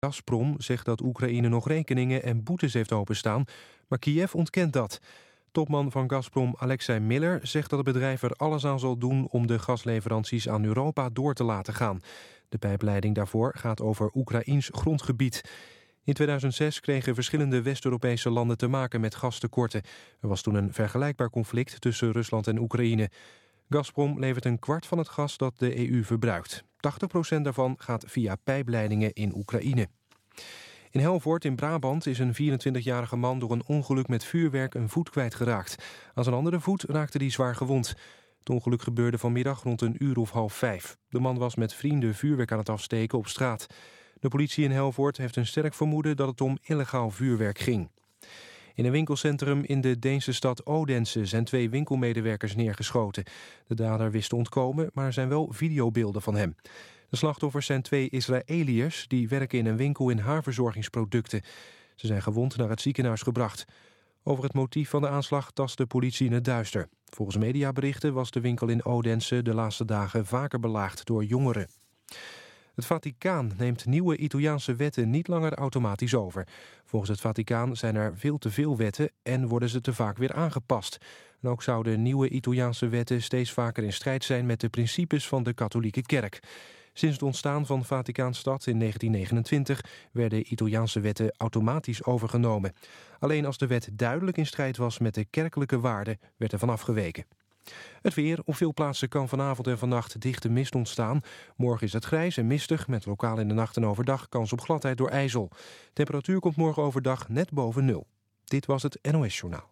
Gazprom zegt dat Oekraïne nog rekeningen en boetes heeft openstaan, maar Kiev ontkent dat. Topman van Gazprom Alexei Miller zegt dat het bedrijf er alles aan zal doen om de gasleveranties aan Europa door te laten gaan. De pijpleiding daarvoor gaat over Oekraïens grondgebied. In 2006 kregen verschillende West-Europese landen te maken met gastekorten. Er was toen een vergelijkbaar conflict tussen Rusland en Oekraïne. Gazprom levert een kwart van het gas dat de EU verbruikt. 80% daarvan gaat via pijpleidingen in Oekraïne. In Helvoort in Brabant is een 24-jarige man door een ongeluk met vuurwerk een voet kwijtgeraakt. Aan zijn andere voet raakte hij zwaar gewond. Het ongeluk gebeurde vanmiddag rond 4:30. De man was met vrienden vuurwerk aan het afsteken op straat. De politie in Helvoort heeft een sterk vermoeden dat het om illegaal vuurwerk ging. In een winkelcentrum in de Deense stad Odense zijn 2 winkelmedewerkers neergeschoten. De dader wist te ontkomen, maar er zijn wel videobeelden van hem. De slachtoffers zijn 2 Israëliërs die werken in een winkel in haarverzorgingsproducten. Ze zijn gewond naar het ziekenhuis gebracht. Over het motief van de aanslag tast de politie in het duister. Volgens mediaberichten was de winkel in Odense de laatste dagen vaker belaagd door jongeren. Het Vaticaan neemt nieuwe Italiaanse wetten niet langer automatisch over. Volgens het Vaticaan zijn er veel te veel wetten en worden ze te vaak weer aangepast. En ook zouden nieuwe Italiaanse wetten steeds vaker in strijd zijn met de principes van de katholieke kerk. Sinds het ontstaan van Vaticaanstad in 1929 werden Italiaanse wetten automatisch overgenomen. Alleen als de wet duidelijk in strijd was met de kerkelijke waarden werd er van afgeweken. Het weer. Op veel plaatsen kan vanavond en vannacht dichte mist ontstaan. Morgen is het grijs en mistig, met lokaal in de nacht en overdag kans op gladheid door ijzel. Temperatuur komt morgen overdag net boven 0. Dit was het NOS Journaal.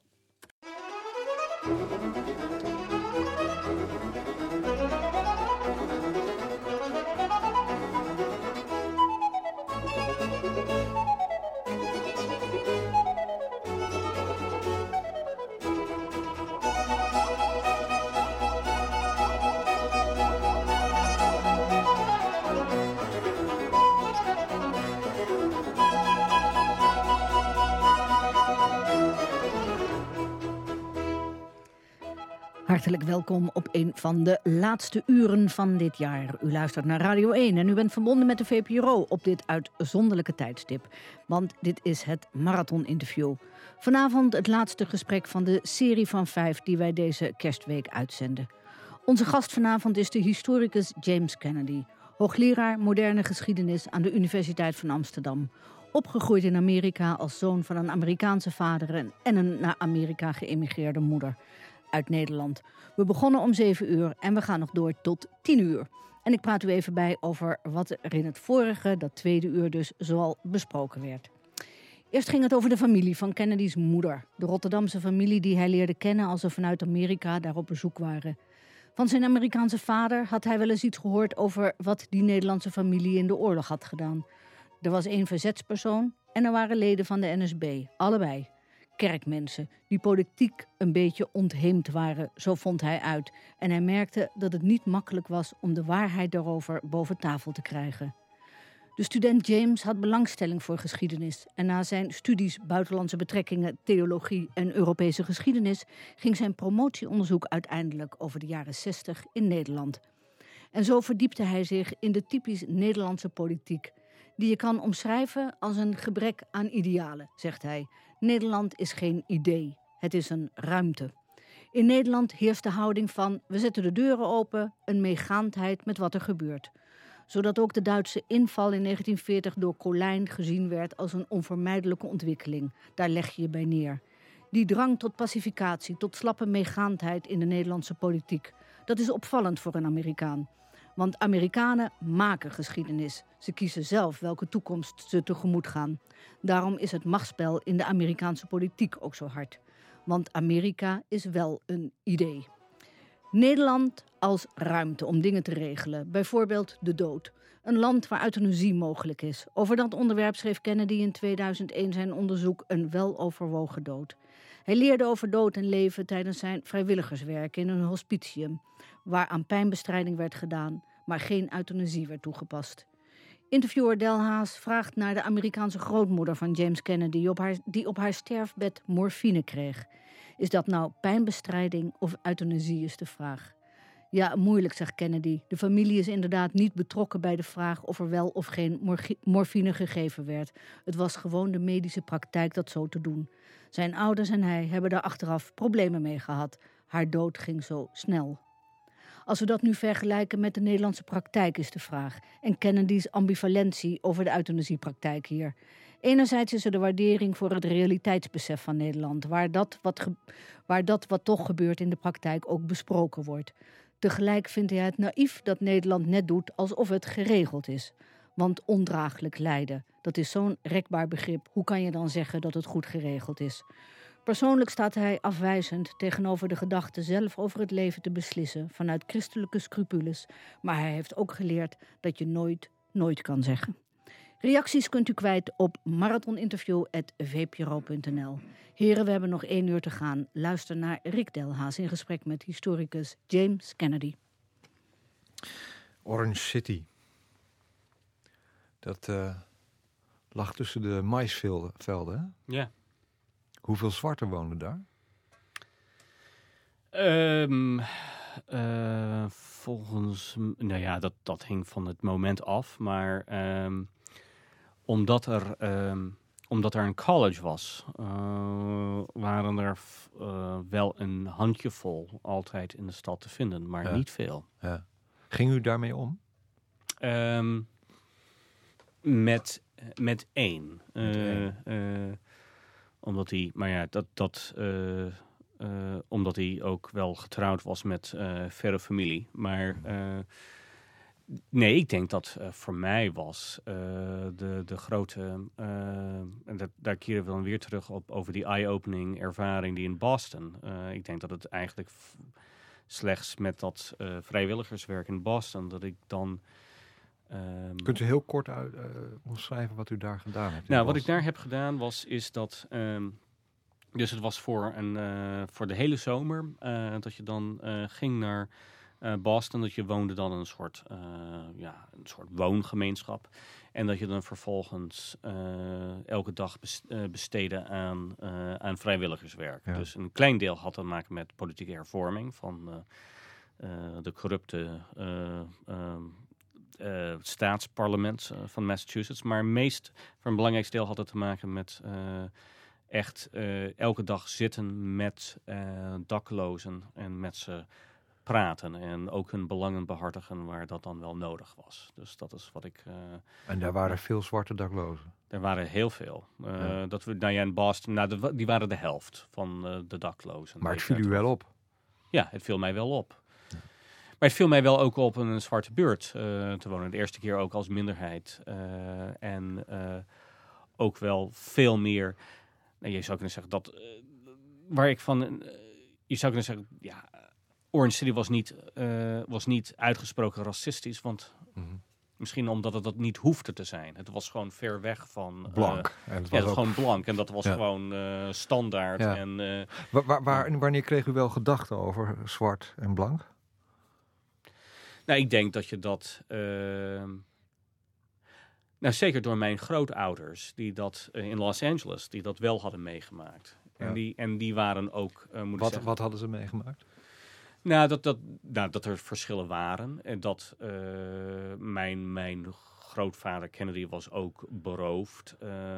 Hartelijk welkom op een van de laatste uren van dit jaar. U luistert naar Radio 1 en u bent verbonden met de VPRO op dit uitzonderlijke tijdstip. Want dit is het Marathon-interview. Vanavond het laatste gesprek van de serie van 5 die wij deze kerstweek uitzenden. Onze gast vanavond is de historicus James Kennedy. Hoogleraar moderne geschiedenis aan de Universiteit van Amsterdam. Opgegroeid in Amerika als zoon van een Amerikaanse vader en een naar Amerika geëmigreerde moeder uit Nederland. We begonnen om 7 uur en we gaan nog door tot 10 uur. En ik praat u even bij over wat er in het vorige, dat tweede uur dus, zoal besproken werd. Eerst ging het over de familie van Kennedy's moeder. De Rotterdamse familie die hij leerde kennen als ze vanuit Amerika daar op bezoek waren. Van zijn Amerikaanse vader had hij wel eens iets gehoord over wat die Nederlandse familie in de oorlog had gedaan. Er was 1 verzetspersoon en er waren leden van de NSB, allebei. Kerkmensen die politiek een beetje ontheemd waren, zo vond hij uit. En hij merkte dat het niet makkelijk was om de waarheid daarover boven tafel te krijgen. De student James had belangstelling voor geschiedenis. En na zijn studies buitenlandse betrekkingen, theologie en Europese geschiedenis ging zijn promotieonderzoek uiteindelijk over de jaren 60 in Nederland. En zo verdiepte hij zich in de typisch Nederlandse politiek, die je kan omschrijven als een gebrek aan idealen, zegt hij. Nederland is geen idee, het is een ruimte. In Nederland heerst de houding van we zetten de deuren open, een meegaandheid met wat er gebeurt. Zodat ook de Duitse inval in 1940 door Colijn gezien werd als een onvermijdelijke ontwikkeling. Daar leg je je bij neer. Die drang tot pacificatie, tot slappe meegaandheid in de Nederlandse politiek, dat is opvallend voor een Amerikaan. Want Amerikanen maken geschiedenis. Ze kiezen zelf welke toekomst ze tegemoet gaan. Daarom is het machtsspel in de Amerikaanse politiek ook zo hard. Want Amerika is wel een idee. Nederland als ruimte om dingen te regelen. Bijvoorbeeld de dood. Een land waar euthanasie mogelijk is. Over dat onderwerp schreef Kennedy in 2001 zijn onderzoek Een weloverwogen dood. Hij leerde over dood en leven tijdens zijn vrijwilligerswerk in een hospitium, waar aan pijnbestrijding werd gedaan, maar geen euthanasie werd toegepast. Interviewer Del Haas vraagt naar de Amerikaanse grootmoeder van James Kennedy die op haar sterfbed morfine kreeg. Is dat nou pijnbestrijding of euthanasie is de vraag. Ja, moeilijk, zegt Kennedy. De familie is inderdaad niet betrokken bij de vraag of er wel of geen morfine gegeven werd. Het was gewoon de medische praktijk dat zo te doen. Zijn ouders en hij hebben daar achteraf problemen mee gehad. Haar dood ging zo snel. Als we dat nu vergelijken met de Nederlandse praktijk is de vraag. En Kennedy's ambivalentie over de euthanasiepraktijk hier. Enerzijds is er de waardering voor het realiteitsbesef van Nederland. Waar dat wat toch gebeurt in de praktijk ook besproken wordt. Tegelijk vindt hij het naïef dat Nederland net doet alsof het geregeld is. Want ondraaglijk lijden, dat is zo'n rekbaar begrip. Hoe kan je dan zeggen dat het goed geregeld is? Persoonlijk staat hij afwijzend tegenover de gedachte zelf over het leven te beslissen vanuit christelijke scrupules. Maar hij heeft ook geleerd dat je nooit kan zeggen. Reacties kunt u kwijt op marathoninterview@vpro.nl. Heren, we hebben nog 1 uur te gaan. Luister naar Rick Delhaas in gesprek met historicus James Kennedy. Orange City. Dat lag tussen de maisvelden, hè? Ja. Hoeveel zwarten woonden daar? Volgens... Nou ja, dat hing van het moment af. Maar omdat er een college was, waren er wel een handjevol altijd in de stad te vinden. Maar niet veel. Ja. Ging u daarmee om? Met één. Omdat hij, maar ja, omdat hij ook wel getrouwd was met verre familie. Maar nee, ik denk dat voor mij was de grote... en daar keren we dan weer terug op over die eye-opening ervaring die in Boston. Ik denk dat het eigenlijk slechts met dat vrijwilligerswerk in Boston, dat ik dan... Kunt u heel kort omschrijven wat u daar gedaan hebt? Nou, wat ik daar heb gedaan is dat... dus het was voor de hele zomer dat je dan ging naar Boston. Dat je woonde dan in een soort woongemeenschap. En dat je dan vervolgens elke dag besteedde aan vrijwilligerswerk. Ja. Dus een klein deel had te maken met politieke hervorming van de corrupte... staatsparlement van Massachusetts. Maar voor een belangrijkste deel had het te maken met echt elke dag zitten met daklozen en met ze praten. En ook hun belangen behartigen waar dat dan wel nodig was. Dus dat is wat ik... en daar waren veel zwarte daklozen? Er waren heel veel. In Boston, die waren de helft van de daklozen. Maar het viel u wel op? Ja, het viel mij wel op. Maar het viel mij wel ook op een zwarte buurt te wonen. De eerste keer ook als minderheid. En ook wel veel meer... Nou, je zou kunnen zeggen dat... waar ik van... je zou kunnen zeggen... Ja, Orange City was niet uitgesproken racistisch. Want misschien omdat het dat niet hoefde te zijn. Het was gewoon ver weg van... Blank. Het was gewoon blank. En dat was gewoon standaard. Ja. En, wanneer kreeg u wel gedachten over zwart en blank? Nou, ik denk dat je dat... nou, zeker door mijn grootouders, die dat in Los Angeles, die dat wel hadden meegemaakt. Ja. En die waren ook... Wat hadden ze meegemaakt? Nou, dat er verschillen waren. En dat mijn grootvader Kennedy was ook beroofd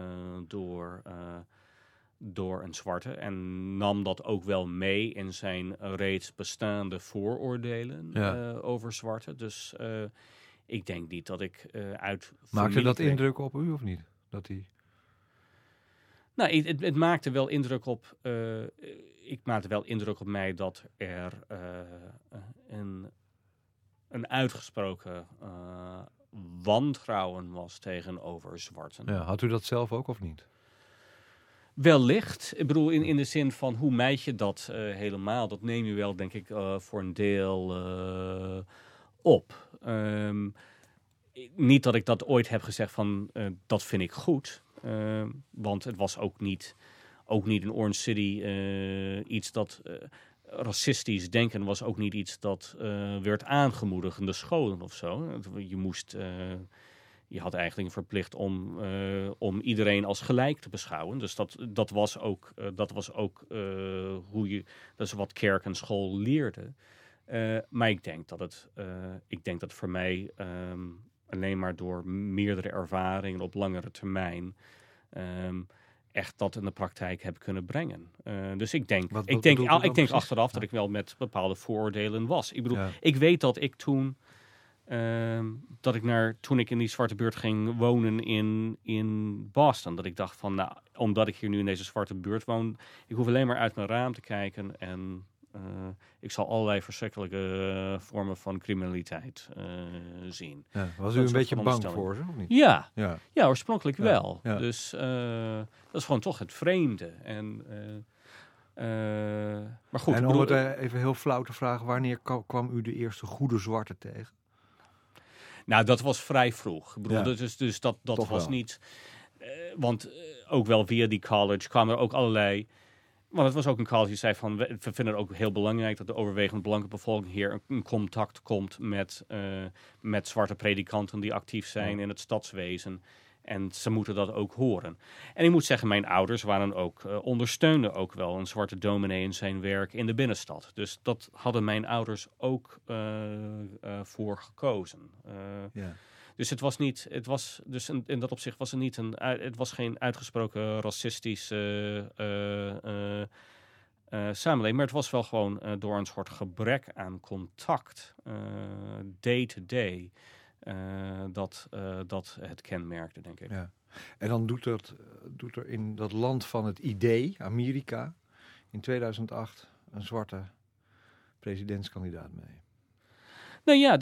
door een zwarte. En nam dat ook wel mee in zijn reeds bestaande vooroordelen over zwarte. Dus ik denk niet dat ik uit... Maakte dat indruk op u of niet? Dat hij... Nou, het maakte wel indruk op... ik maakte wel indruk op mij dat er een uitgesproken wantrouwen was tegenover zwarten. Ja, had u dat zelf ook of niet? Wellicht. Ik bedoel, in de zin van hoe meid je dat helemaal? Dat neem je wel, denk ik, voor een deel op. Niet dat ik dat ooit heb gezegd van, dat vind ik goed. Want het was ook niet in Orange City iets dat... racistisch denken was ook niet iets dat werd aangemoedigd in de scholen of zo. Je had eigenlijk een verplicht om iedereen als gelijk te beschouwen. Dus dat was ook hoe je... Dat is wat kerk en school leerde. Maar ik denk dat voor mij alleen maar door meerdere ervaringen op langere termijn echt dat in de praktijk heb kunnen brengen. Dus ik denk achteraf dat ik wel met bepaalde vooroordelen was. Ik bedoel, ik weet dat ik toen toen ik in die zwarte buurt ging wonen in Boston, dat ik dacht van, nou, omdat ik hier nu in deze zwarte buurt woon, ik hoef alleen maar uit mijn raam te kijken en ik zal allerlei verschrikkelijke vormen van criminaliteit zien. Ja, was u een beetje bang voor ze, of niet? Ja, oorspronkelijk wel. Ja. Dus dat is gewoon toch het vreemde. Maar goed. En om het even heel flauw te vragen, wanneer kwam u de eerste goede zwarte tegen? Nou, dat was vrij vroeg. Ik bedoel, dus dat was wel niet. Want ook wel via die college kwamen er ook allerlei. Want het was ook een college die zei van, we vinden het ook heel belangrijk dat de overwegend blanke bevolking hier in contact komt met zwarte predikanten die actief zijn in het stadswezen. En ze moeten dat ook horen. En ik moet zeggen, mijn ouders ondersteunden ook wel een zwarte dominee in zijn werk in de binnenstad. Dus dat hadden mijn ouders ook voor gekozen. Dus in dat opzicht was het was geen uitgesproken racistische samenleving, maar het was wel gewoon door een soort gebrek aan contact, day to day, dat het kenmerkte, denk ik. Ja. En dan doet er in dat land van het idee, Amerika, in 2008 een zwarte presidentskandidaat mee. Nou ja,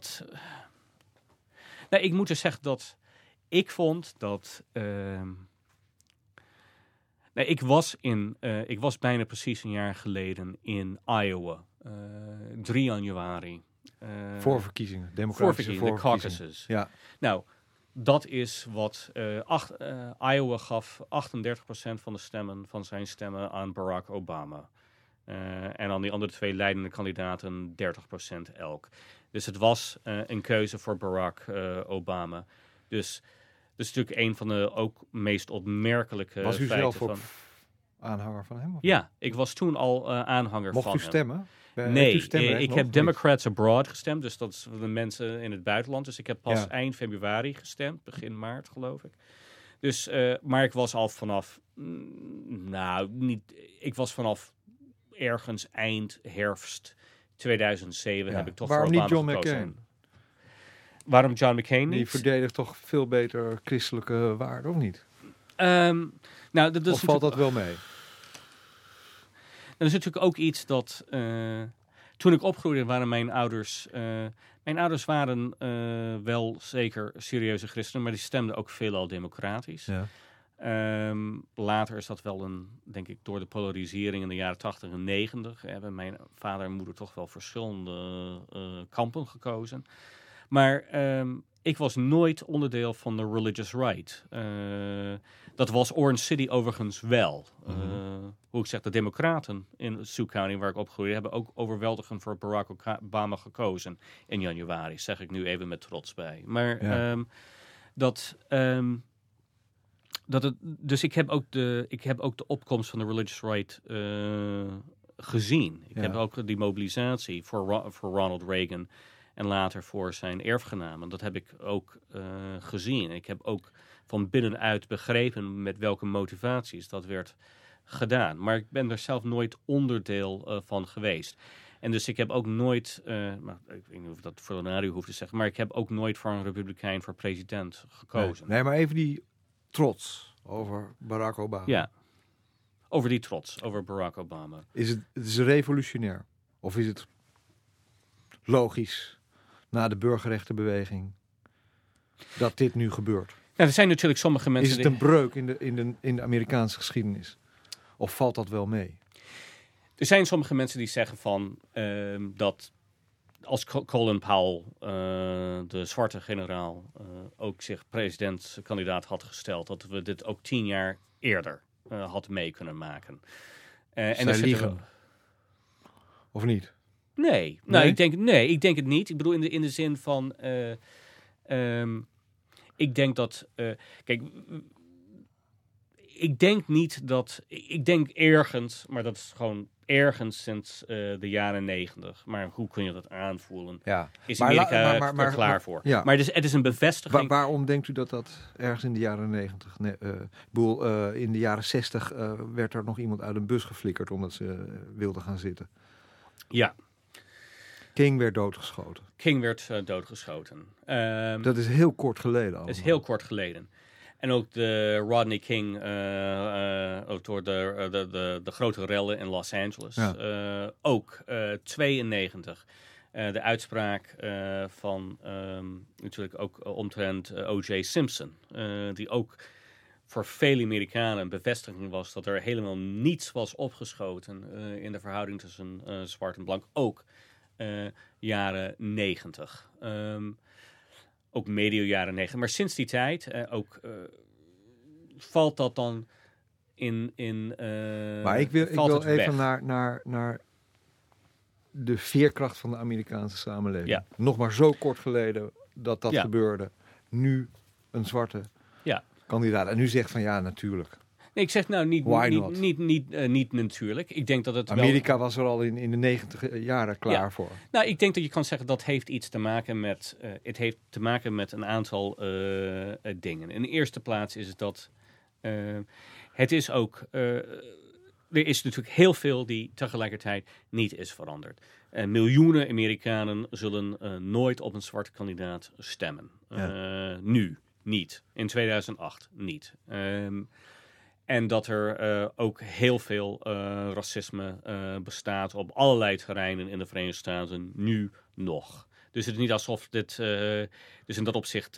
Nou, ik moet dus zeggen dat ik vond dat. Ik was bijna precies een jaar geleden in Iowa, 3 januari. Voorverkiezingen, democratische voorverkiezingen. De caucuses. Ja. Nou, dat is wat Iowa gaf 38% van zijn stemmen aan Barack Obama. En dan die andere 2 leidende kandidaten 30% elk. Dus het was een keuze voor Barack Obama. Dus dat is natuurlijk een van de ook meest opmerkelijke was u feiten. Was u zelf aanhanger van hem? Of? Ja, ik was toen al aanhanger Mocht van u hem. Stemmen? Nee, ik heb Democrats Abroad gestemd. Dus dat is de mensen in het buitenland. Dus ik heb pas eind februari gestemd. Begin maart, geloof ik. Dus, maar ik was al vanaf... Ik was vanaf ergens eind herfst 2007 heb ik toch waarom voor Obama niet John gekozen. McCain? Waarom John McCain niet? Die verdedigt toch veel beter christelijke waarden, of niet? Of valt dat wel mee? Dat is natuurlijk ook iets dat... toen ik opgroeide waren mijn ouders... mijn ouders waren wel zeker serieuze christenen, maar die stemden ook veelal democratisch. Ja. Later is dat wel denk ik, door de polarisering in de jaren 80 en 90... hebben mijn vader en moeder toch wel verschillende kampen gekozen. Maar ik was nooit onderdeel van de religious right. Dat was Orange City overigens wel. Hoe ik zeg, de democraten in Sioux County, waar ik opgroeide, hebben ook overweldigend voor Barack Obama gekozen in januari. Zeg ik nu even met trots bij. Maar dus ik heb ook de opkomst van de religious right gezien. Ik heb ook die mobilisatie voor Ronald Reagan en later voor zijn erfgenamen. Dat heb ik ook gezien. Ik heb ook van binnenuit begrepen met welke motivaties dat werd gedaan. Maar ik ben er zelf nooit onderdeel van geweest. En dus ik heb ook nooit, ik weet niet of ik dat voor de radio hoef te zeggen, maar ik heb ook nooit voor een republikein voor president gekozen. Nee, maar even die trots over Barack Obama. Ja, over die trots, over Barack Obama. Het is revolutionair? Of is het logisch, na de burgerrechtenbeweging, dat dit nu gebeurt? Ja, er zijn natuurlijk sommige mensen... Is het een breuk in de Amerikaanse geschiedenis? Of valt dat wel mee? Er zijn sommige mensen die zeggen van dat als Colin Powell, de zwarte generaal, ook zich presidentskandidaat had gesteld, dat we dit ook 10 jaar eerder had mee kunnen maken. En liegen? Of niet? Nee, ik denk het niet. Ik bedoel in de zin van... ik denk dat... kijk, ik denk niet dat... Ik denk ergens, maar dat is gewoon ergens sinds de jaren 90. Maar hoe kun je dat aanvoelen? Ja. Is Amerika er klaar voor? Ja. Maar het is een bevestiging... Waarom denkt u dat ergens in de jaren 90... in de jaren 60 werd er nog iemand uit een bus geflikkerd omdat ze wilde gaan zitten. Ja. King werd doodgeschoten. Doodgeschoten. Dat is heel kort geleden allemaal. Dat is heel kort geleden. En ook de Rodney King, ook door de grote rellen in Los Angeles. Ja. Ook 92. De uitspraak van natuurlijk ook omtrent O.J. Simpson. Die ook voor vele Amerikanen een bevestiging was dat er helemaal niets was opgeschoten in de verhouding tussen zwart en blank. Ook jaren 90. Ook medio jaren 90. Maar sinds die tijd valt dat dan in maar ik wil even naar de veerkracht van de Amerikaanse samenleving. Ja. Nog maar zo kort geleden dat gebeurde. Nu een zwarte kandidaat. En nu zegt van ja, natuurlijk. Nee, ik zeg nou niet natuurlijk. Ik denk dat het Amerika was er al in de 90 jaren klaar voor. Nou, ik denk dat je kan zeggen dat heeft iets te maken met... het heeft te maken met een aantal dingen. In de eerste plaats is het dat... het is ook... er is natuurlijk heel veel die tegelijkertijd niet is veranderd. Miljoenen Amerikanen zullen nooit op een zwarte kandidaat stemmen. Nu niet. In 2008 niet. En dat er ook heel veel racisme bestaat op allerlei terreinen in de Verenigde Staten, nu nog. Dus het is niet alsof dit... dus in dat opzicht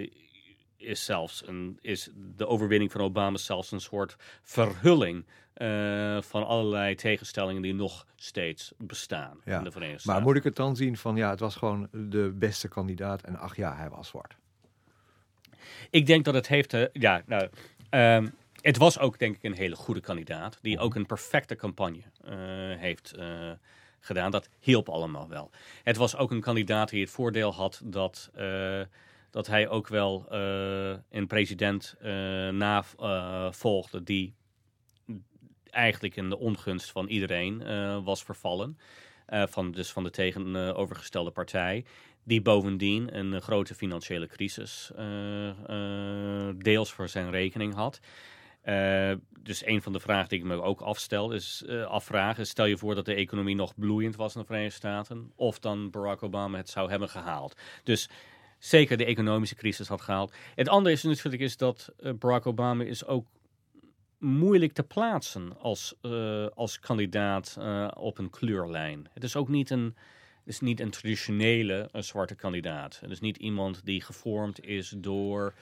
is de overwinning van Obama zelfs een soort verhulling van allerlei tegenstellingen die nog steeds bestaan in de Verenigde Staten. Maar moet ik het dan zien van het was gewoon de beste kandidaat en hij was zwart? Ik denk dat het heeft... het was ook denk ik een hele goede kandidaat die ook een perfecte campagne heeft gedaan. Dat hielp allemaal wel. Het was ook een kandidaat die het voordeel had dat hij ook wel een president navolgde die eigenlijk in de ongunst van iedereen was vervallen. Van de tegenovergestelde partij. Die bovendien een grote financiële crisis deels voor zijn rekening had. Dus een van de vragen die ik me ook afvraag is... stel je voor dat de economie nog bloeiend was in de Verenigde Staten... of dan Barack Obama het zou hebben gehaald. Dus zeker de economische crisis had gehaald. Het andere is natuurlijk dat Barack Obama is ook moeilijk te plaatsen als kandidaat op een kleurlijn. Het is ook niet een traditionele zwarte kandidaat. Het is niet iemand die gevormd is door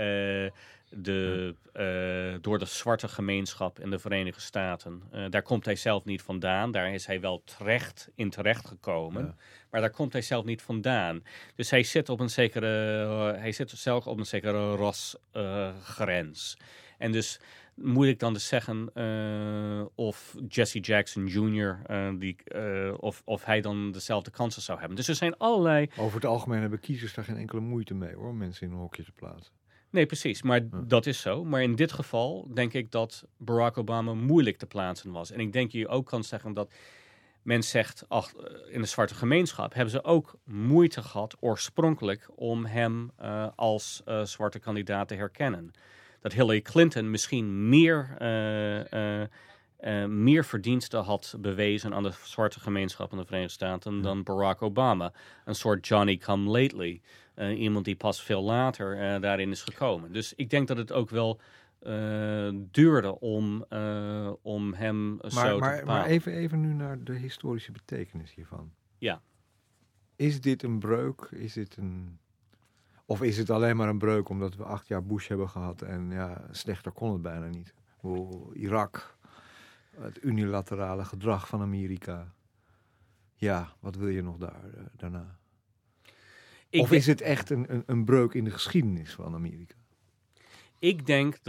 de zwarte gemeenschap in de Verenigde Staten. Daar komt hij zelf niet vandaan. Daar is hij wel terecht gekomen. Ja. Maar daar komt hij zelf niet vandaan. Dus hij zit zelf op een zekere rasgrens. En dus moeilijk dan te zeggen of Jesse Jackson Jr. Of hij dan dezelfde kansen zou hebben. Dus er zijn allerlei... Over het algemeen hebben kiezers daar geen enkele moeite mee hoor, mensen in een hokje te plaatsen. Nee, precies. Maar dat is zo. Maar in dit geval denk ik dat Barack Obama moeilijk te plaatsen was. En ik denk je ook kan zeggen dat men zegt, in de zwarte gemeenschap hebben ze ook moeite gehad oorspronkelijk om hem als zwarte kandidaat te herkennen. Dat Hillary Clinton misschien meer verdiensten had bewezen aan de zwarte gemeenschap in de Verenigde Staten dan Barack Obama. Een soort Johnny-come-lately. Iemand die pas veel later daarin is gekomen. Dus ik denk dat het ook wel duurde om hem zo te bepalen. Maar even nu naar de historische betekenis hiervan. Ja. Is dit een breuk? Of is het alleen maar een breuk omdat we 8 jaar Bush hebben gehad en slechter kon het bijna niet. Irak, het unilaterale gedrag van Amerika. Ja, wat wil je nog daarna? Of is het echt een breuk in de geschiedenis van Amerika? Ik denk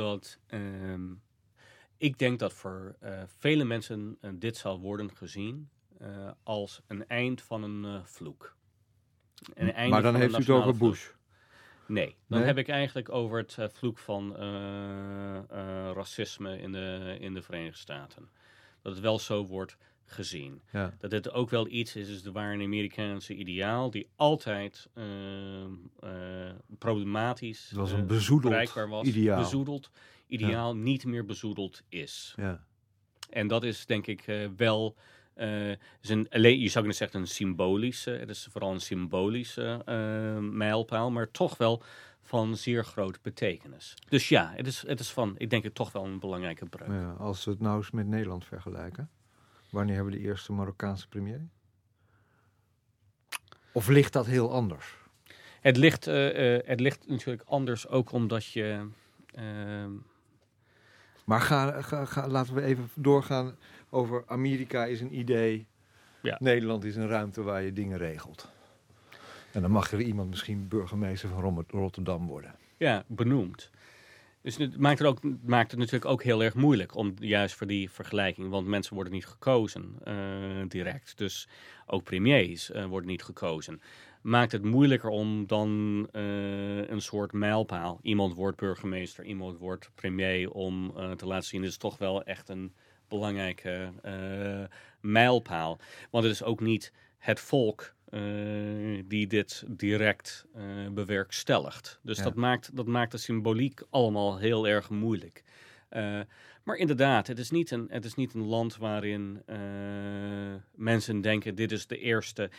dat voor vele mensen dit zal worden gezien als een eind van een vloek. Maar dan heeft u het over Bush? Nee, dan heb ik eigenlijk over het vloek van racisme in de Verenigde Staten. Dat het wel zo wordt gezien. Ja. Dat het ook wel iets is waar een Amerikaanse ideaal die altijd problematisch Het was een bezoedeld bereikbaar was. ideaal. Bezoedeld ideaal niet meer bezoedeld is. Ja. En dat is denk ik wel... je zou kunnen zeggen een symbolische, het is vooral een symbolische mijlpaal, maar toch wel van zeer grote betekenis. Dus ja, het is van, ik denk het toch wel een belangrijke breuk. Ja, als we het nou eens met Nederland vergelijken, wanneer hebben we de eerste Marokkaanse premier? Of ligt dat heel anders? Het ligt natuurlijk anders ook omdat je... Maar laten we even doorgaan over Amerika is een idee. Ja. Nederland is een ruimte waar je dingen regelt. En dan mag er iemand misschien burgemeester van Rotterdam worden. Ja, benoemd. Dus het maakt het natuurlijk ook heel erg moeilijk om juist voor die vergelijking. Want mensen worden niet gekozen direct. Dus ook premiers worden niet gekozen. Maakt het moeilijker om dan een soort mijlpaal. Iemand wordt burgemeester, iemand wordt premier. Om te laten zien, dit is toch wel echt een belangrijke mijlpaal. Want het is ook niet het volk die dit direct bewerkstelligt. Dus Ja. dat maakt de symboliek allemaal heel erg moeilijk. Maar inderdaad, het is niet een land waarin mensen denken, dit is de eerste...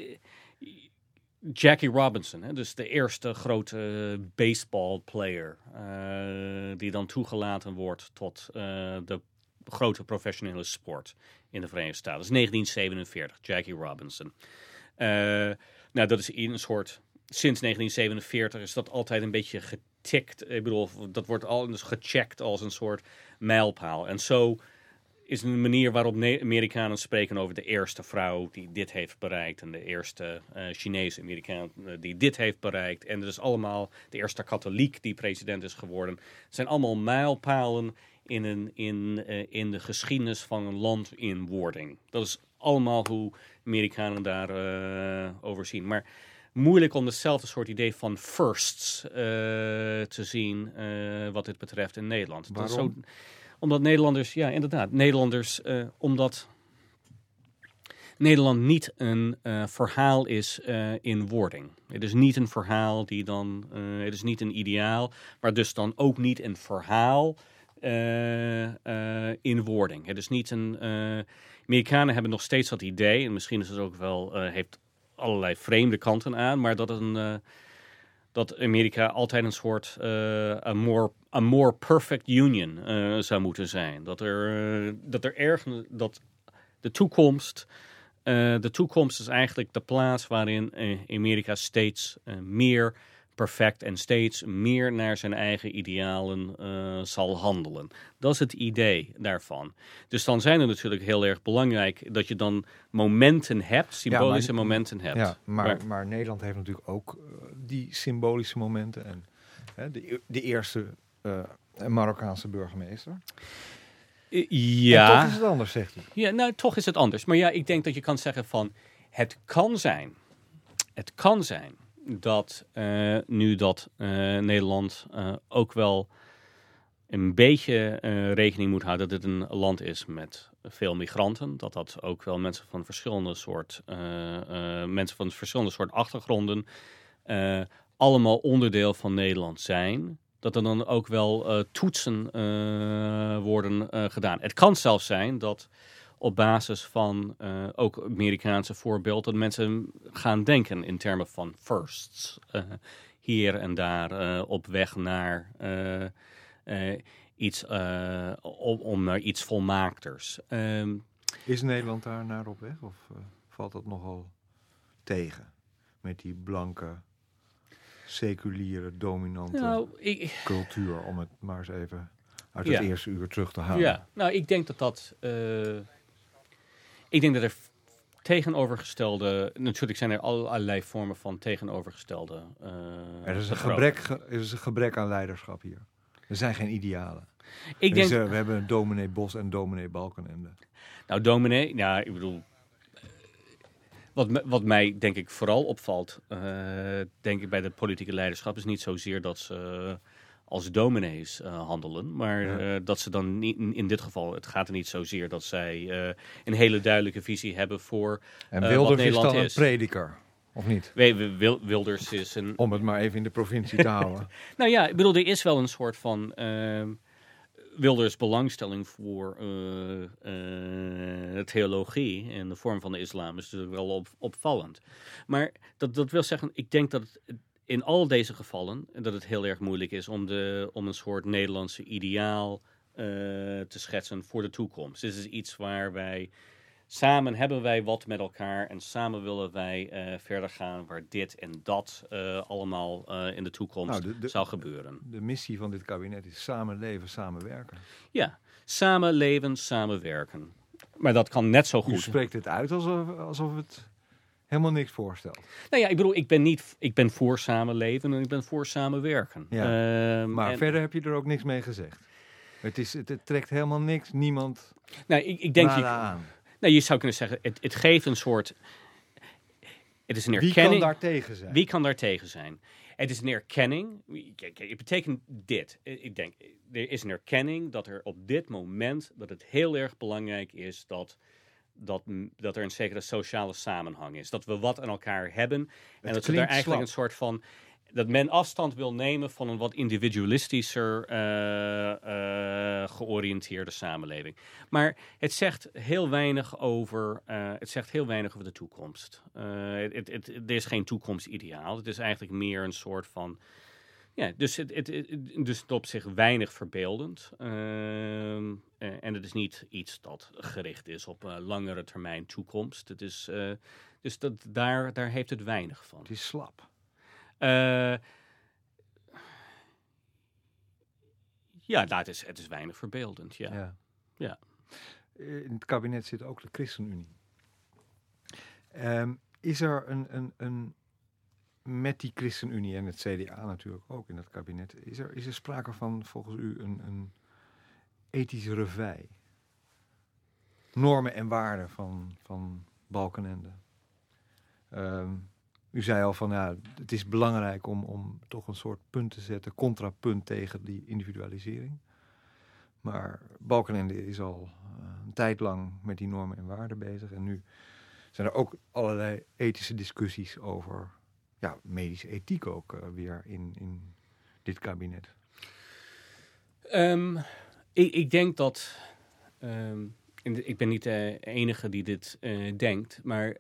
Jackie Robinson, hè, dus de eerste grote baseballplayer die dan toegelaten wordt tot de grote professionele sport in de Verenigde Staten. Dat is 1947, Jackie Robinson. Nou, dat is een soort... Sinds 1947 is dat altijd een beetje getikt. Ik bedoel, dat wordt al dus gecheckt als een soort mijlpaal. En zo is een manier waarop Amerikanen spreken over de eerste vrouw die dit heeft bereikt. En de eerste Chinese Amerikaan die dit heeft bereikt. En dat is allemaal de eerste katholiek die president is geworden. Het zijn allemaal mijlpalen in de geschiedenis van een land in wording. Dat is allemaal hoe Amerikanen daar over zien. Maar moeilijk om hetzelfde soort idee van firsts te zien wat dit betreft in Nederland. Waarom? Dat is zo, omdat Nederlanders, ja inderdaad, omdat Nederland niet een verhaal is in wording. Het is niet een verhaal die dan, het is niet een ideaal, maar dus dan ook niet een verhaal in wording. Het is niet een... Amerikanen hebben nog steeds dat idee, en misschien is het ook wel, heeft allerlei vreemde kanten aan, maar dat Amerika altijd een soort a more perfect union zou moeten zijn. Dat de toekomst is eigenlijk de plaats waarin Amerika steeds meer perfect en steeds meer naar zijn eigen idealen zal handelen. Dat is het idee daarvan. Dus dan zijn het natuurlijk heel erg belangrijk dat je dan momenten hebt, symbolische momenten hebt. Ja, maar Nederland heeft natuurlijk ook die symbolische momenten. En de eerste Marokkaanse burgemeester. Ja. En toch is het anders, zegt hij. Ja, nou, toch is het anders. Maar ja, ik denk dat je kan zeggen van, het kan zijn dat nu dat Nederland ook wel een beetje rekening moet houden dat dit een land is met veel migranten. Dat ook wel mensen van verschillende soort achtergronden allemaal onderdeel van Nederland zijn. Dat er dan ook wel toetsen worden gedaan. Het kan zelfs zijn dat op basis van ook Amerikaanse voorbeeld dat mensen gaan denken in termen van firsts. Hier en daar op weg naar iets, om naar iets volmaakters. Is Nederland daar naar op weg of valt dat nogal tegen? Met die blanke, seculiere, dominante cultuur, om het maar eens even uit het eerste uur terug te halen. Ja, nou ik denk dat er tegenovergestelde... Natuurlijk zijn er allerlei vormen van tegenovergestelde Er is een gebrek aan leiderschap hier. Er zijn geen idealen. We hebben dominee Bos en dominee Balkenende. Nou, dominee, ja, ik bedoel... Wat mij denk ik vooral opvalt, denk ik bij de politieke leiderschap, is niet zozeer dat ze als dominees handelen. Maar dat ze dan niet, in dit geval, het gaat er niet zozeer dat zij een hele duidelijke visie hebben voor En wat Wilders is Nederland dan is. een prediker, of niet? Wilders is een... Om het maar even in de provincie te houden. Nou ja, ik bedoel, er is wel een soort van Wilders belangstelling voor theologie in de vorm van de islam is natuurlijk wel opvallend. Maar dat wil zeggen, ik denk dat het in al deze gevallen dat het heel erg moeilijk is om een soort Nederlandse ideaal te schetsen voor de toekomst. Dit is iets waar wij samen hebben wij wat met elkaar en samen willen wij verder gaan waar dit en dat allemaal in de toekomst zou gebeuren. De missie van dit kabinet is samenleven, samenwerken. Ja, samenleven, samenwerken. Maar dat kan net zo goed. U spreekt het uit alsof het helemaal niks voorstelt. Nou ja, ik bedoel, ik ben voor samenleven en ik ben voor samenwerken. Ja, maar verder heb je er ook niks mee gezegd. Het trekt helemaal niks, niemand nou, ik denk aan. Nou, je zou kunnen zeggen, het geeft een soort... Het is een erkenning. Wie kan daar tegen zijn? Wie kan daar tegen zijn? Het is een erkenning. Kijk, het betekent dit. Ik denk, er is een erkenning dat er op dit moment... dat het heel erg belangrijk is dat er een zekere sociale samenhang is. Dat we wat aan elkaar hebben. En dat we daar eigenlijk een soort van... dat men afstand wil nemen van een wat individualistischer georiënteerde samenleving. Maar het zegt heel weinig over de toekomst. Er is geen toekomstideaal. Het is eigenlijk meer een soort van... Ja, dus het op zich weinig verbeeldend. En het is niet iets dat gericht is op langere termijn toekomst. Het is, dus daar heeft het weinig van. Het is slap. Ja, het is weinig verbeeldend, ja. In het kabinet zit ook de ChristenUnie. Is er een met die ChristenUnie en het CDA natuurlijk ook in het kabinet, is er sprake van volgens u een ethische revij? Normen en waarden van Balkenende. U zei al van, het is belangrijk om toch een soort punt te zetten, contrapunt tegen die individualisering. Maar Balkenende is al een tijd lang met die normen en waarden bezig. En nu zijn er ook allerlei ethische discussies over medische ethiek ook weer in dit kabinet. Ik denk dat... ik ben niet de enige die dit denkt, maar...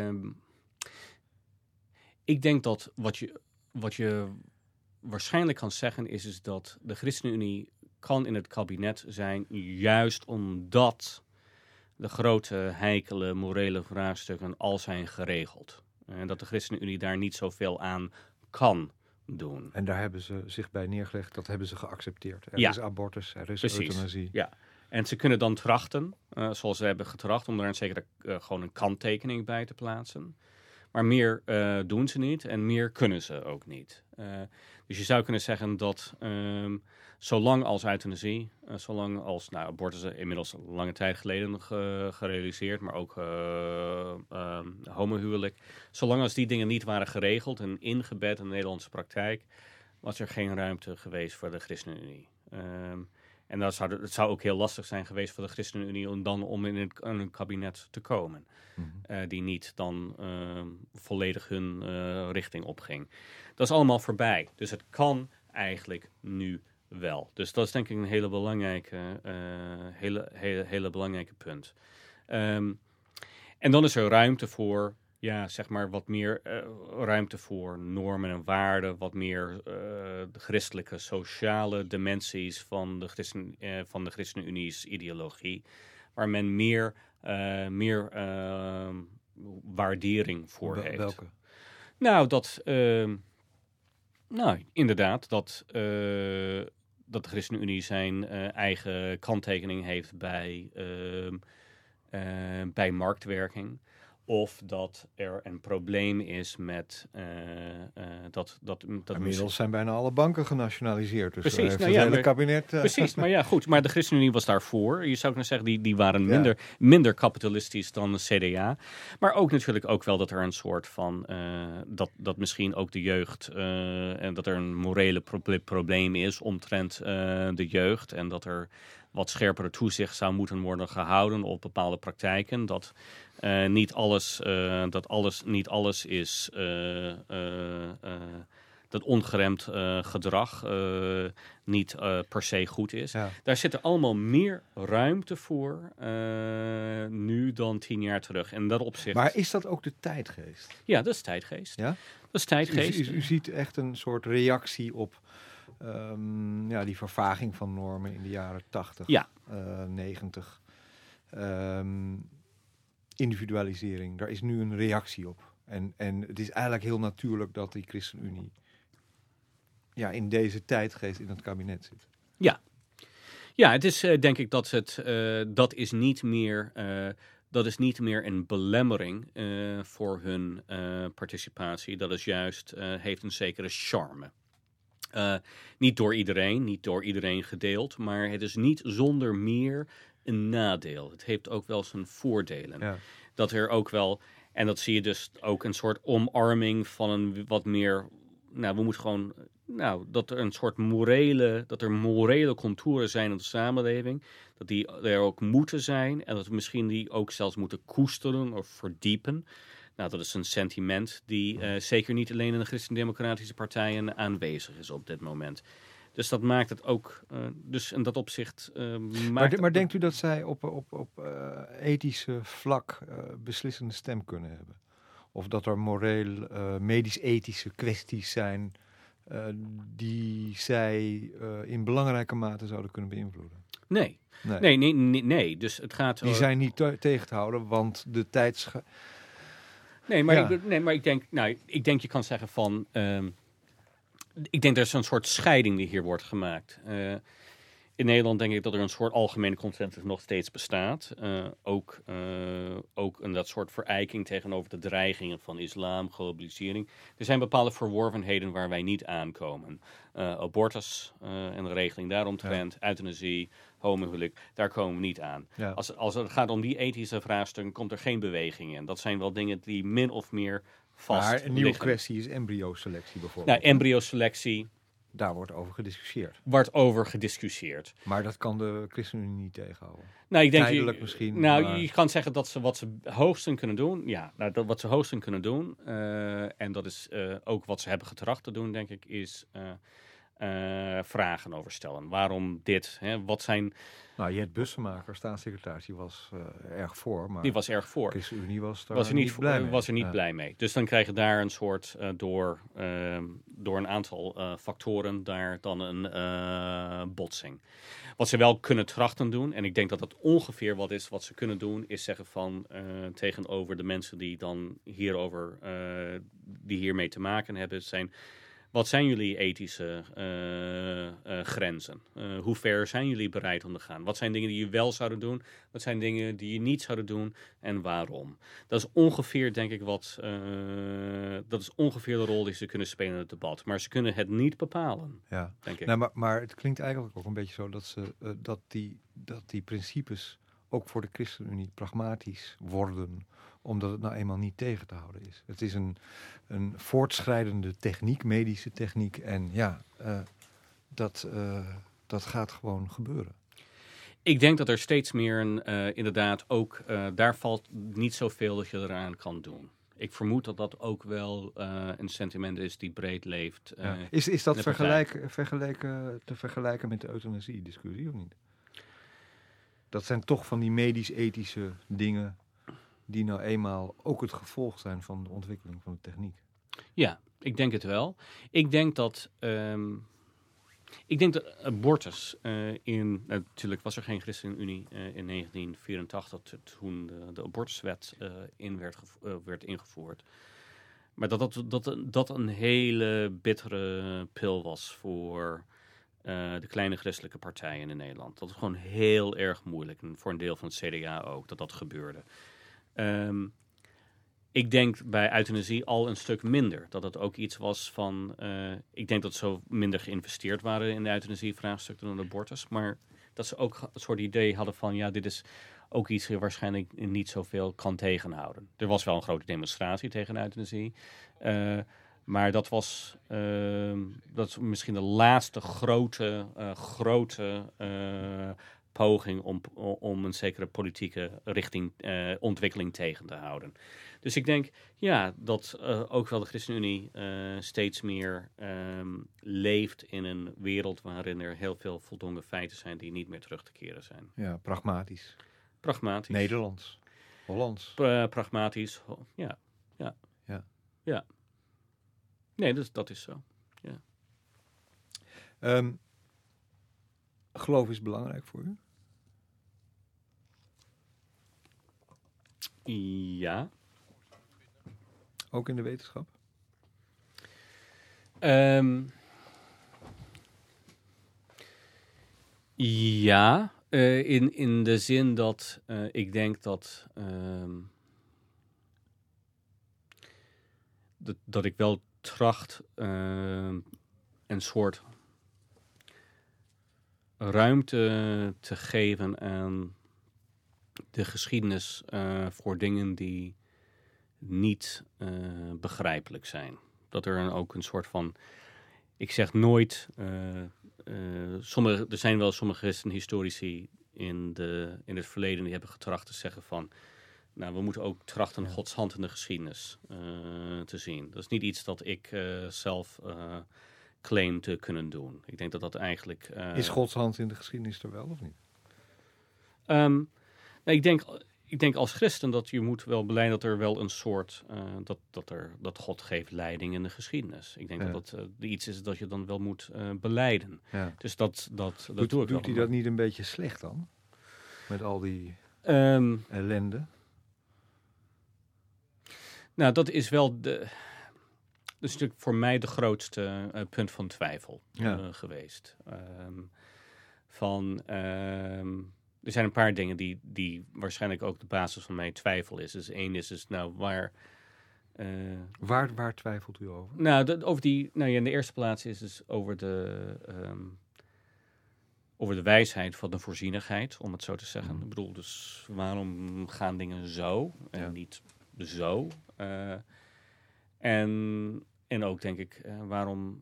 ik denk dat wat je waarschijnlijk kan zeggen is dat de ChristenUnie kan in het kabinet zijn juist omdat de grote heikele morele vraagstukken al zijn geregeld. En dat de ChristenUnie daar niet zoveel aan kan doen. En daar hebben ze zich bij neergelegd, dat hebben ze geaccepteerd. Er is abortus, er is euthanasie. Ja. En ze kunnen dan trachten, zoals ze hebben getracht, om daar gewoon een kanttekening bij te plaatsen. Maar meer doen ze niet en meer kunnen ze ook niet. Dus je zou kunnen zeggen dat zolang als euthanasie, zolang als abortus inmiddels lange tijd geleden gerealiseerd, maar ook homohuwelijk, zolang als die dingen niet waren geregeld en ingebed in de Nederlandse praktijk, was er geen ruimte geweest voor de ChristenUnie. En het zou ook heel lastig zijn geweest voor de ChristenUnie om in een kabinet te komen. Mm-hmm. Die niet dan volledig hun richting opging. Dat is allemaal voorbij. Dus het kan eigenlijk nu wel. Dus dat is denk ik een hele belangrijke punt. En dan is er ruimte voor... zeg maar wat meer ruimte voor normen en waarden, wat meer de christelijke sociale dimensies van de ChristenUnie's ideologie, waar men meer waardering voor heeft. Welke? Inderdaad, dat de ChristenUnie zijn eigen kanttekening heeft bij marktwerking. of dat er een probleem is met Inmiddels zijn bijna alle banken genationaliseerd. Dus precies, heeft het hele kabinet... Precies, maar ja, goed. Maar de ChristenUnie was daarvoor. Je zou kunnen zeggen, die waren minder kapitalistisch dan de CDA. Maar ook natuurlijk ook wel dat er een soort van... dat misschien ook de jeugd... en dat er een morele probleem is omtrent de jeugd. En dat er wat scherpere toezicht zou moeten worden gehouden op bepaalde praktijken. Dat niet alles is... dat ongeremd gedrag niet per se goed is. Ja. Daar zit er allemaal meer ruimte voor nu dan 10 jaar terug. En dat opzicht... Maar is dat ook de tijdgeest? Ja, dat is tijdgeest. Ja? Dat is tijdgeest. U ziet echt een soort reactie op die vervaging van normen in de jaren 80, 90. Individualisering, daar is nu een reactie op. En het is eigenlijk heel natuurlijk dat die ChristenUnie in deze tijdgeest in het kabinet zit. Ja, het is denk ik dat dat is niet meer een belemmering voor hun participatie. Dat is juist, heeft een zekere charme. Niet door iedereen gedeeld, maar het is niet zonder meer een nadeel. Het heeft ook wel zijn voordelen. Ja. Dat er ook wel, en dat zie je dus ook een soort omarming van een wat meer, dat er een soort morele contouren zijn in de samenleving, dat die er ook moeten zijn en dat we misschien die ook zelfs moeten koesteren of verdiepen. Nou, dat is een sentiment die zeker niet alleen in de christendemocratische partijen aanwezig is op dit moment. Dus dat maakt het ook, dus in dat opzicht... Maar denkt u dat zij op ethische vlak beslissende stem kunnen hebben? Of dat er moreel, medisch-ethische kwesties zijn die zij in belangrijke mate zouden kunnen beïnvloeden? Nee. Dus het gaat... Die zijn niet tegen te houden, want de tijd... maar ik denk je kan zeggen van... ik denk er is een soort scheiding die hier wordt gemaakt. In Nederland denk ik dat er een soort algemene consensus nog steeds bestaat. Ook een dat soort verijking tegenover de dreigingen van islam, globalisering. Er zijn bepaalde verworvenheden waar wij niet aankomen. Abortus en de regeling daaromtrent, euthanasie, homohuwelijk, daar komen we niet aan. Ja. Als het gaat om die ethische vraagstukken, komt er geen beweging in. Dat zijn wel dingen die min of meer vast Maar een nieuwe kwestie is embryoselectie bijvoorbeeld. Nou, embryoselectie... Daar wordt over gediscussieerd. Maar dat kan de ChristenUnie niet tegenhouden. Nou, ik denk tijdelijk misschien. Je kan zeggen dat ze wat ze hoogstens kunnen doen. Ja, wat ze hoogstens kunnen doen. En dat is ook wat ze hebben getracht te doen, denk ik, is vragen over stellen. Waarom dit? Wat zijn... Nou, Jet Bussemaker, staatssecretaris, die was erg voor. Maar die was erg voor. De ChristenUnie was er niet blij mee. Dus dan krijg je daar een soort, door een aantal factoren, daar dan een botsing. Wat ze wel kunnen trachten doen, en ik denk dat dat ongeveer wat is wat ze kunnen doen, is zeggen van tegenover de mensen die dan die hiermee te maken hebben, zijn... Wat zijn jullie ethische grenzen? Hoe ver zijn jullie bereid om te gaan? Wat zijn dingen die je wel zouden doen? Wat zijn dingen die je niet zouden doen? En waarom? Dat is ongeveer, denk ik, dat is ongeveer de rol die ze kunnen spelen in het debat. Maar ze kunnen het niet bepalen, denk ik. Nou, maar het klinkt eigenlijk ook een beetje zo dat die principes ook voor de ChristenUnie pragmatisch worden, omdat het nou eenmaal niet tegen te houden is. Het is een voortschrijdende techniek, medische techniek. En dat gaat gewoon gebeuren. Ik denk dat er steeds meer inderdaad ook... daar valt niet zoveel dat je eraan kan doen. Ik vermoed dat dat ook wel een sentiment is die breed leeft. Is dat te vergelijken met de euthanasie-discussie of niet? Dat zijn toch van die medisch-ethische dingen die nou eenmaal ook het gevolg zijn van de ontwikkeling van de techniek. Ja, ik denk het wel. Ik denk dat abortus natuurlijk was er geen ChristenUnie in 1984 toen de abortuswet werd ingevoerd. Maar dat een hele bittere pil was voor de kleine christelijke partijen in Nederland. Dat was gewoon heel erg moeilijk. En voor een deel van het CDA ook, dat gebeurde. Ik denk bij euthanasie al een stuk minder. Dat het ook iets was van... ik denk dat ze zo minder geïnvesteerd waren in de euthanasie-vraagstuk dan in de abortus. Maar dat ze ook een soort idee hadden van... ja, dit is ook iets die waarschijnlijk niet zoveel kan tegenhouden. Er was wel een grote demonstratie tegen de euthanasie. Maar dat was misschien de laatste grote poging om een zekere politieke ontwikkeling tegen te houden. Dus ik denk dat ook wel de ChristenUnie steeds meer leeft in een wereld waarin er heel veel voldongen feiten zijn die niet meer terug te keren zijn. Ja, pragmatisch. Pragmatisch. Nederlands. Hollands. Pragmatisch. Ja. Nee, dat is zo. Ja. Geloof is belangrijk voor u? Ja. Ook in de wetenschap? Ja, in de zin dat ik denk dat ik wel tracht een soort ruimte te geven aan de geschiedenis voor dingen die niet begrijpelijk zijn. Dat er dan ook een soort van... Ik zeg nooit... er zijn wel sommige historici in het verleden die hebben getracht te zeggen van... Nou, we moeten ook trachten Gods hand in de geschiedenis te zien. Dat is niet iets dat ik zelf claim te kunnen doen. Ik denk dat dat eigenlijk... Is Gods hand in de geschiedenis er wel of niet? Ik denk als christen dat je moet wel belijden dat er wel een soort... dat God geeft leiding in de geschiedenis. Ik denk dat iets is dat je dan wel moet belijden. Ja. Dus dat doe ik wel. Doet hij dat niet een beetje slecht dan? Met al die ellende? Nou, dat is wel dat is natuurlijk voor mij de grootste punt van twijfel geweest. Er zijn een paar dingen die waarschijnlijk ook de basis van mijn twijfel is. Dus één is nou waar... Waar twijfelt u over? Nou, in de eerste plaats is dus over de wijsheid van de voorzienigheid, om het zo te zeggen. Ik bedoel, dus waarom gaan dingen zo en niet zo? En ook denk ik, waarom...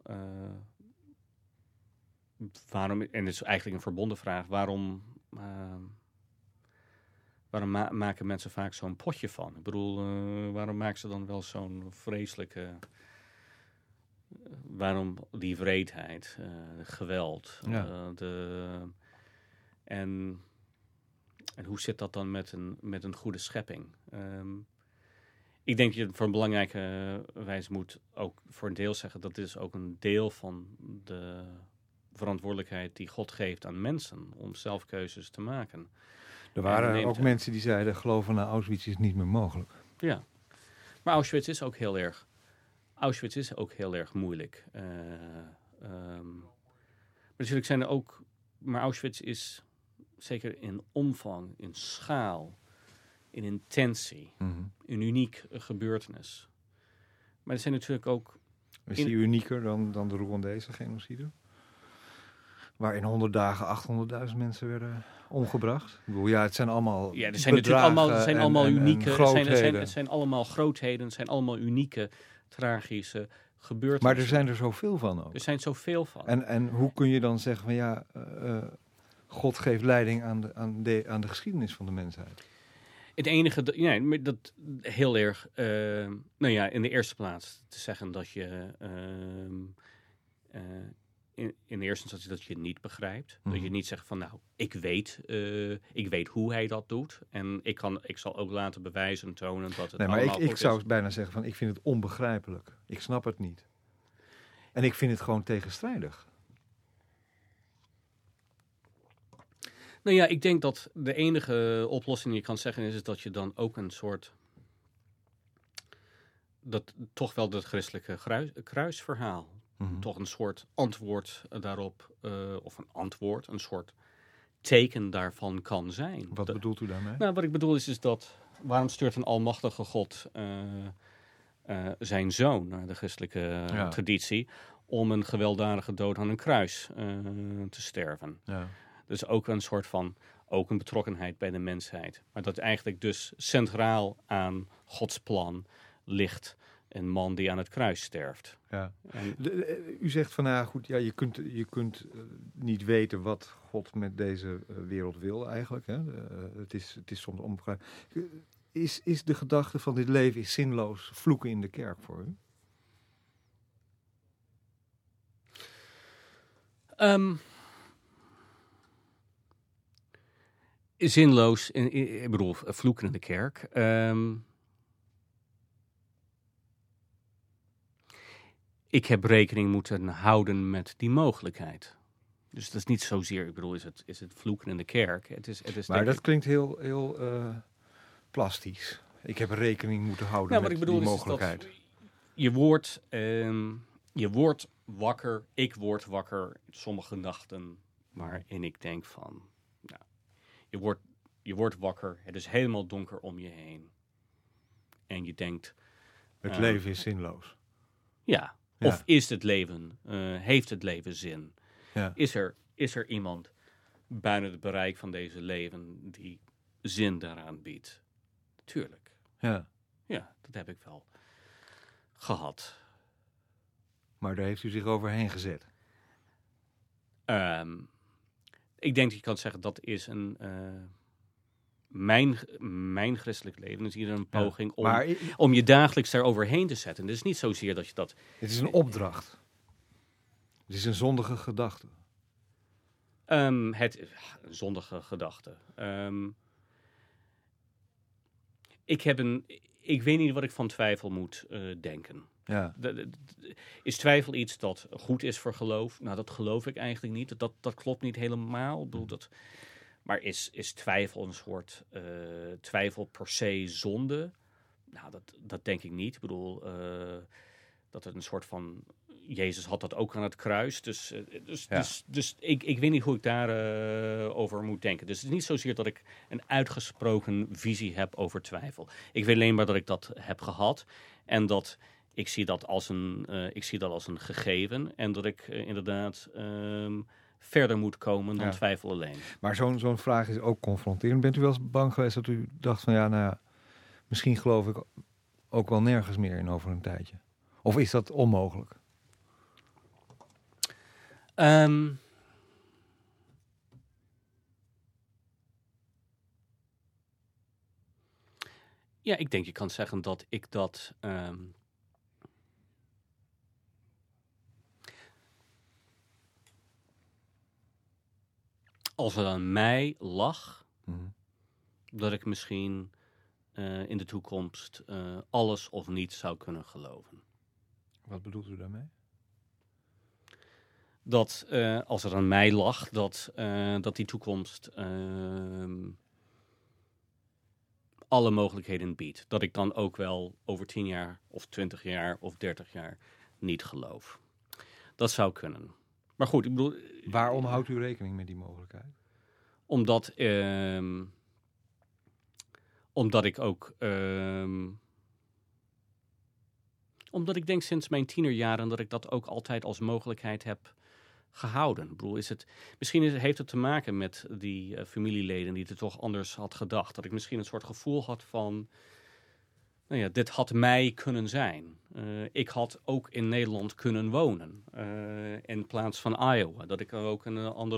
en het is eigenlijk een verbonden vraag, waarom maken mensen vaak zo'n potje van? Ik bedoel, waarom maken ze dan wel zo'n vreselijke... waarom die wreedheid, geweld? En hoe zit dat dan met een goede schepping? Ik denk dat je voor een belangrijke wijze moet ook voor een deel zeggen... dat dit is ook een deel van de verantwoordelijkheid die God geeft aan mensen... om zelf keuzes te maken. Er waren ook mensen die zeiden... geloven naar Auschwitz is niet meer mogelijk. Ja, maar Auschwitz is ook heel erg moeilijk. Maar natuurlijk zijn er ook... Maar Auschwitz is zeker in omvang, in schaal... in intentie, een uniek gebeurtenis. Maar er zijn natuurlijk ook... Is die unieker dan de Rwandese genocide? Waar in 100 dagen 800.000 mensen werden omgebracht. Ik bedoel, het zijn allemaal er zijn natuurlijk allemaal unieke... grootheden. Het zijn allemaal grootheden, het zijn allemaal unieke, tragische gebeurtenissen. Maar er zijn er zoveel van ook. Er zijn zoveel van. En hoe kun je dan zeggen van God geeft leiding aan de geschiedenis van de mensheid? Het enige, dat heel erg, in de eerste plaats te zeggen dat je in de eerste instantie dat je het niet begrijpt. Dat je niet zegt van ik weet hoe hij dat doet. En ik zal ook laten bewijzen en tonen dat het allemaal goed is. Ik zou bijna zeggen van ik vind het onbegrijpelijk. Ik snap het niet. En ik vind het gewoon tegenstrijdig. Nou ja, ik denk dat de enige oplossing die je kan zeggen is dat je dan ook een soort... dat toch wel het christelijke kruisverhaal... toch een soort antwoord daarop... een soort teken daarvan kan zijn. Wat bedoelt u daarmee? Nou, wat ik bedoel is dat waarom stuurt een almachtige God zijn zoon naar de christelijke traditie om een gewelddadige dood aan een kruis te sterven? Ja. Dus ook een soort van, ook een betrokkenheid bij de mensheid. Maar dat eigenlijk dus centraal aan Gods plan ligt een man die aan het kruis sterft. Ja. En, U zegt van, goed, ja, je kunt niet weten wat God met deze wereld wil eigenlijk. Hè? Het is soms onbegrijpelijk. Is de gedachte van dit leven is zinloos vloeken in de kerk voor u? Zinloos, ik bedoel, vloeken in de kerk. Ik heb rekening moeten houden met die mogelijkheid. Dus dat is niet zozeer, ik bedoel, is het vloeken in de kerk. Het is Maar dat klinkt heel plastisch. Ik heb rekening moeten houden met die mogelijkheid. Je wordt wakker, ik word wakker sommige nachten waarin ik denk van, nou, je wordt wakker, het is helemaal donker om je heen. En je denkt, Het leven is zinloos. Ja. Of is het leven, heeft het leven zin? Ja. Is er iemand buiten het bereik van deze leven die zin daaraan biedt? Tuurlijk. Ja. Ja, dat heb ik wel gehad. Maar daar heeft u zich overheen gezet. Ik denk dat je kan zeggen dat is mijn christelijk leven is hier een poging om je dagelijks daaroverheen te zetten. Het is niet zozeer dat je dat... Het is een opdracht. Het is een zondige gedachte. Een zondige gedachte. Ik weet niet wat ik van twijfel moet denken. Ja. Is twijfel iets dat goed is voor geloof? Nou, dat geloof ik eigenlijk niet. Dat klopt niet helemaal. Ik bedoel, maar is twijfel een soort twijfel per se zonde? Nou, dat denk ik niet. Ik bedoel, dat het een soort van... Jezus had dat ook aan het kruis. Dus ik weet niet hoe ik daarover over moet denken. Dus het is niet zozeer dat ik een uitgesproken visie heb over twijfel. Ik weet alleen maar dat ik dat heb gehad. En dat ik zie dat als een gegeven. En dat ik inderdaad... verder moet komen dan twijfel alleen. Maar zo'n vraag is ook confronterend. Bent u wel eens bang geweest dat u dacht van misschien geloof ik ook wel nergens meer in over een tijdje? Of is dat onmogelijk? Ja, ik denk je kan zeggen dat ik dat... als het aan mij lag, dat ik misschien in de toekomst alles of niets zou kunnen geloven. Wat bedoelt u daarmee? Dat als het aan mij lag, dat die toekomst alle mogelijkheden biedt. Dat ik dan ook wel over 10 jaar of 20 jaar of 30 jaar niet geloof. Dat zou kunnen. Maar goed, ik bedoel... Waarom houdt u rekening met die mogelijkheid? Omdat ik ook... omdat ik denk sinds mijn tienerjaren dat ik dat ook altijd als mogelijkheid heb gehouden. Ik bedoel, heeft het te maken met die familieleden die het toch anders had gedacht. Dat ik misschien een soort gevoel had van... Nou ja, dit had mij kunnen zijn. Ik had ook in Nederland kunnen wonen. In plaats van Iowa. Dat ik ook in andere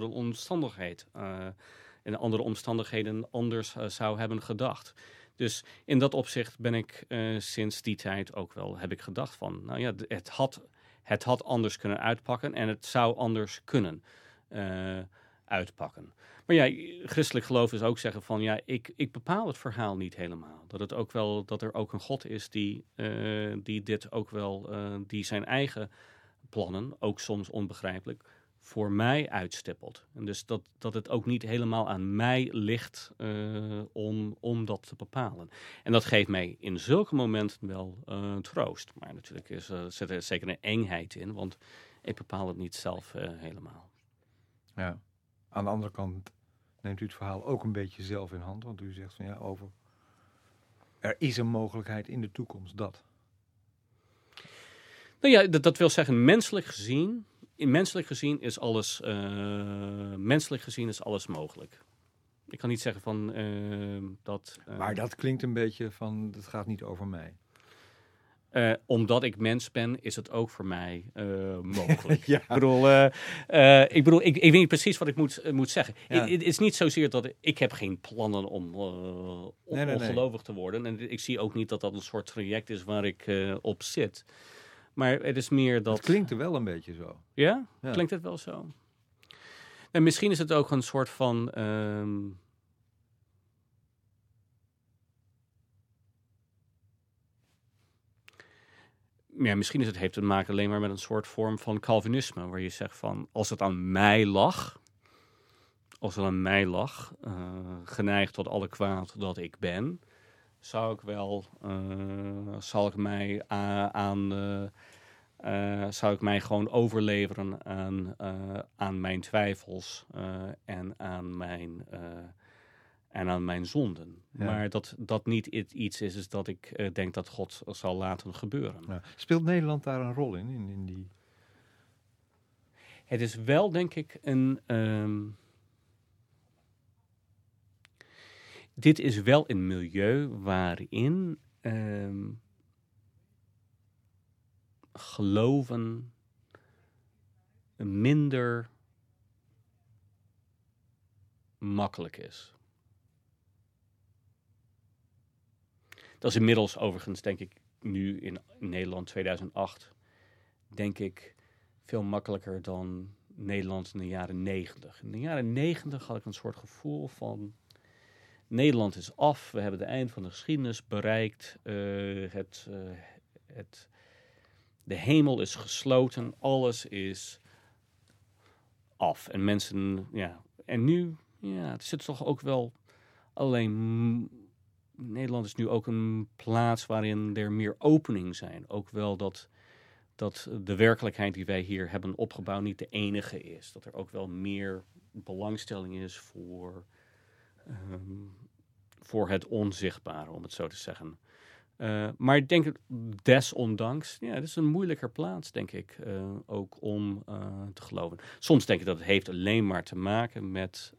omstandigheden anders zou hebben gedacht. Dus in dat opzicht ben ik sinds die tijd ook wel, heb ik gedacht van... Nou ja, het had anders kunnen uitpakken en het zou anders kunnen uitpakken. Maar ja, christelijk geloof is ook zeggen van ja, ik bepaal het verhaal niet helemaal. Dat er ook een God is die dit ook wel, die zijn eigen plannen, ook soms onbegrijpelijk, voor mij uitstippelt. En dus dat het ook niet helemaal aan mij ligt om dat te bepalen. En dat geeft mij in zulke momenten wel troost. Maar natuurlijk zit er zeker een engheid in, want ik bepaal het niet zelf helemaal. Ja. Aan de andere kant neemt u het verhaal ook een beetje zelf in hand. Want u zegt van ja, over er is een mogelijkheid in de toekomst dat. Nou ja, dat wil zeggen, menselijk gezien is alles mogelijk. Ik kan niet zeggen van dat... Maar dat klinkt een beetje van, het gaat niet over mij. Omdat ik mens ben, is het ook voor mij mogelijk. Ja. Ik weet niet precies wat ik moet zeggen. Ja. Het is niet zozeer dat ik heb geen plannen om Nee. ongelovig te worden. En ik zie ook niet dat dat een soort traject is waar ik op zit. Maar het is meer dat... Het klinkt er wel een beetje zo. Ja? Ja. Klinkt het wel zo? En misschien is het ook een soort van... misschien heeft het te maken alleen maar met een soort vorm van Calvinisme. Waar je zegt van, als het aan mij lag, geneigd tot alle kwaad dat ik ben, zou ik mij gewoon overleveren aan mijn twijfels en aan mijn zonden. Ja. Maar dat niet iets is dat ik denk dat God zal laten gebeuren. Ja. Speelt Nederland daar een rol in die... Het is wel, denk ik, dit is wel een milieu waarin geloven minder makkelijk is. Dat is inmiddels overigens, denk ik, nu in Nederland 2008, denk ik, veel makkelijker dan Nederland in de jaren 90. In de jaren 90 had ik een soort gevoel van, Nederland is af, we hebben het eind van de geschiedenis bereikt, de hemel is gesloten, alles is af. En mensen, ja, en nu, ja, het zit toch ook wel alleen... Nederland is nu ook een plaats waarin er meer opening zijn. Ook wel dat de werkelijkheid die wij hier hebben opgebouwd niet de enige is. Dat er ook wel meer belangstelling is voor het onzichtbare, om het zo te zeggen. Maar ik denk, desondanks, ja, het is een moeilijker plaats, denk ik, ook om te geloven. Soms denk ik dat het heeft alleen maar te maken met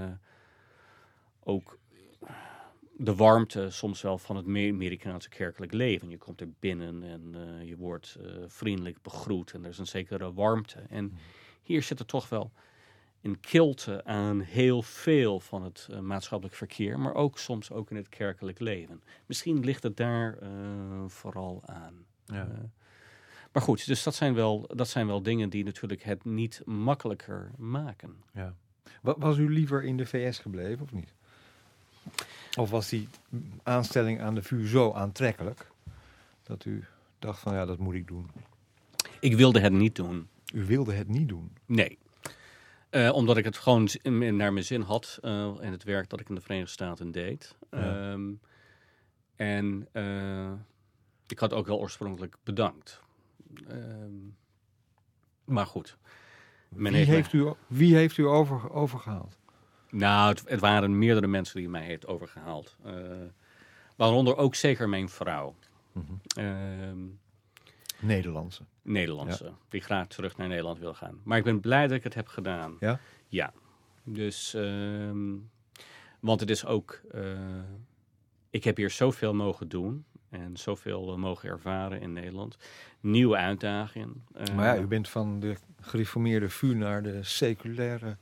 ook de warmte soms wel van het Amerikaanse kerkelijk leven. Je komt er binnen en je wordt vriendelijk begroet en er is een zekere warmte. En hier zit er toch wel een kilte aan heel veel van het maatschappelijk verkeer, maar ook soms ook in het kerkelijk leven. Misschien ligt het daar vooral aan. Ja. Maar goed, dus dat zijn wel dingen die natuurlijk het niet makkelijker maken. Ja. Was u liever in de VS gebleven of niet? Of was die aanstelling aan de VU zo aantrekkelijk dat u dacht van ja, dat moet ik doen? Ik wilde het niet doen. U wilde het niet doen? Nee. Omdat ik het gewoon naar mijn zin had en het werk dat ik in de Verenigde Staten deed. Ja. Ik had ook wel oorspronkelijk bedankt. Maar goed. Wie heeft u overgehaald? Nou, het waren meerdere mensen die mij heeft overgehaald. Waaronder ook zeker mijn vrouw. Nederlandse. Nederlandse. Die graag terug naar Nederland wil gaan. Maar ik ben blij dat ik het heb gedaan. Ja? Ja. Dus, want het is ook... ik heb hier zoveel mogen doen. En zoveel mogen ervaren in Nederland. Nieuwe uitdagingen. Maar ja, u bent van de gereformeerde VU naar de seculiere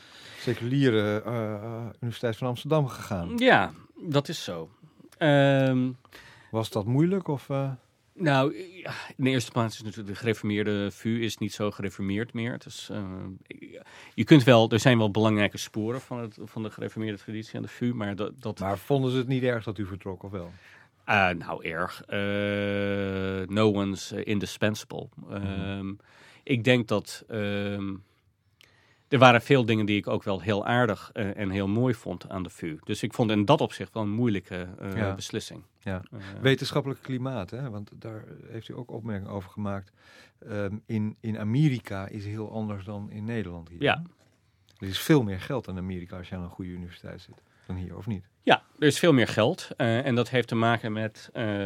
Universiteit van Amsterdam gegaan. Ja, dat is zo. Was dat moeilijk? Of, Nou, in de eerste plaats is natuurlijk de gereformeerde VU is niet zo gereformeerd meer. Dus, je kunt wel, er zijn wel belangrijke sporen van de gereformeerde traditie aan de VU, maar Maar vonden ze het niet erg dat u vertrok, of wel? Nou, erg. No one's indispensable. Ik denk dat er waren veel dingen die ik ook wel heel aardig en heel mooi vond aan de VU. Dus ik vond in dat opzicht wel een moeilijke beslissing. Ja. Wetenschappelijk klimaat, hè? Want daar heeft u ook opmerkingen over gemaakt. In Amerika is heel anders dan in Nederland hier. Ja. Er is veel meer geld in Amerika als je aan een goede universiteit zit dan hier, of niet? Ja, er is veel meer geld. En dat heeft te maken met...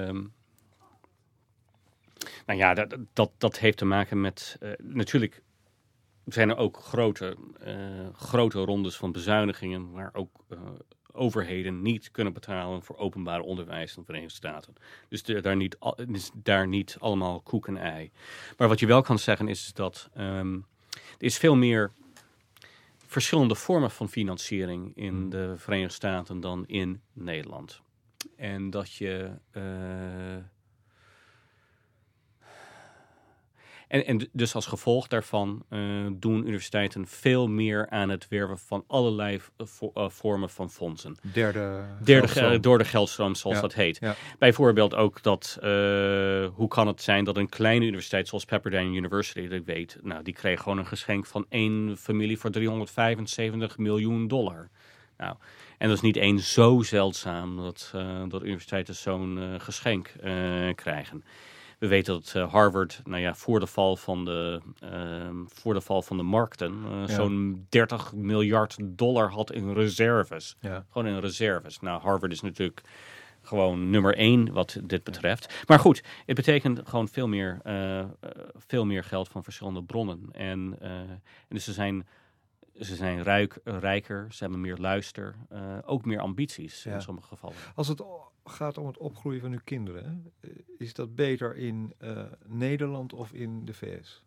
dat heeft te maken met... natuurlijk zijn er ook grote rondes van bezuinigingen... waar ook overheden niet kunnen betalen voor openbaar onderwijs in de Verenigde Staten. Dus is daar niet allemaal koek en ei. Maar wat je wel kan zeggen is dat er is veel meer verschillende vormen van financiering in de Verenigde Staten dan in Nederland. En dat je... En dus als gevolg daarvan doen universiteiten veel meer aan het werven van allerlei vormen van fondsen. Door de geldstroom, zoals dat heet. Ja. Bijvoorbeeld ook dat, hoe kan het zijn dat een kleine universiteit zoals Pepperdine University, dat ik weet, nou, die kreeg gewoon een geschenk van één familie voor $375 miljoen. Nou, en dat is niet eens zo zeldzaam dat universiteiten zo'n geschenk krijgen. We weten dat Harvard, voor de val van de markten, zo'n $30 miljard had in reserves. Ja. Gewoon in reserves. Nou, Harvard is natuurlijk gewoon nummer 1 wat dit betreft. Ja. Maar goed, het betekent gewoon veel meer geld van verschillende bronnen. En dus ze zijn rijker, ze hebben meer luister, ook meer ambities in sommige gevallen. Als het gaat om het opgroeien van uw kinderen, is dat beter in Nederland of in de VS?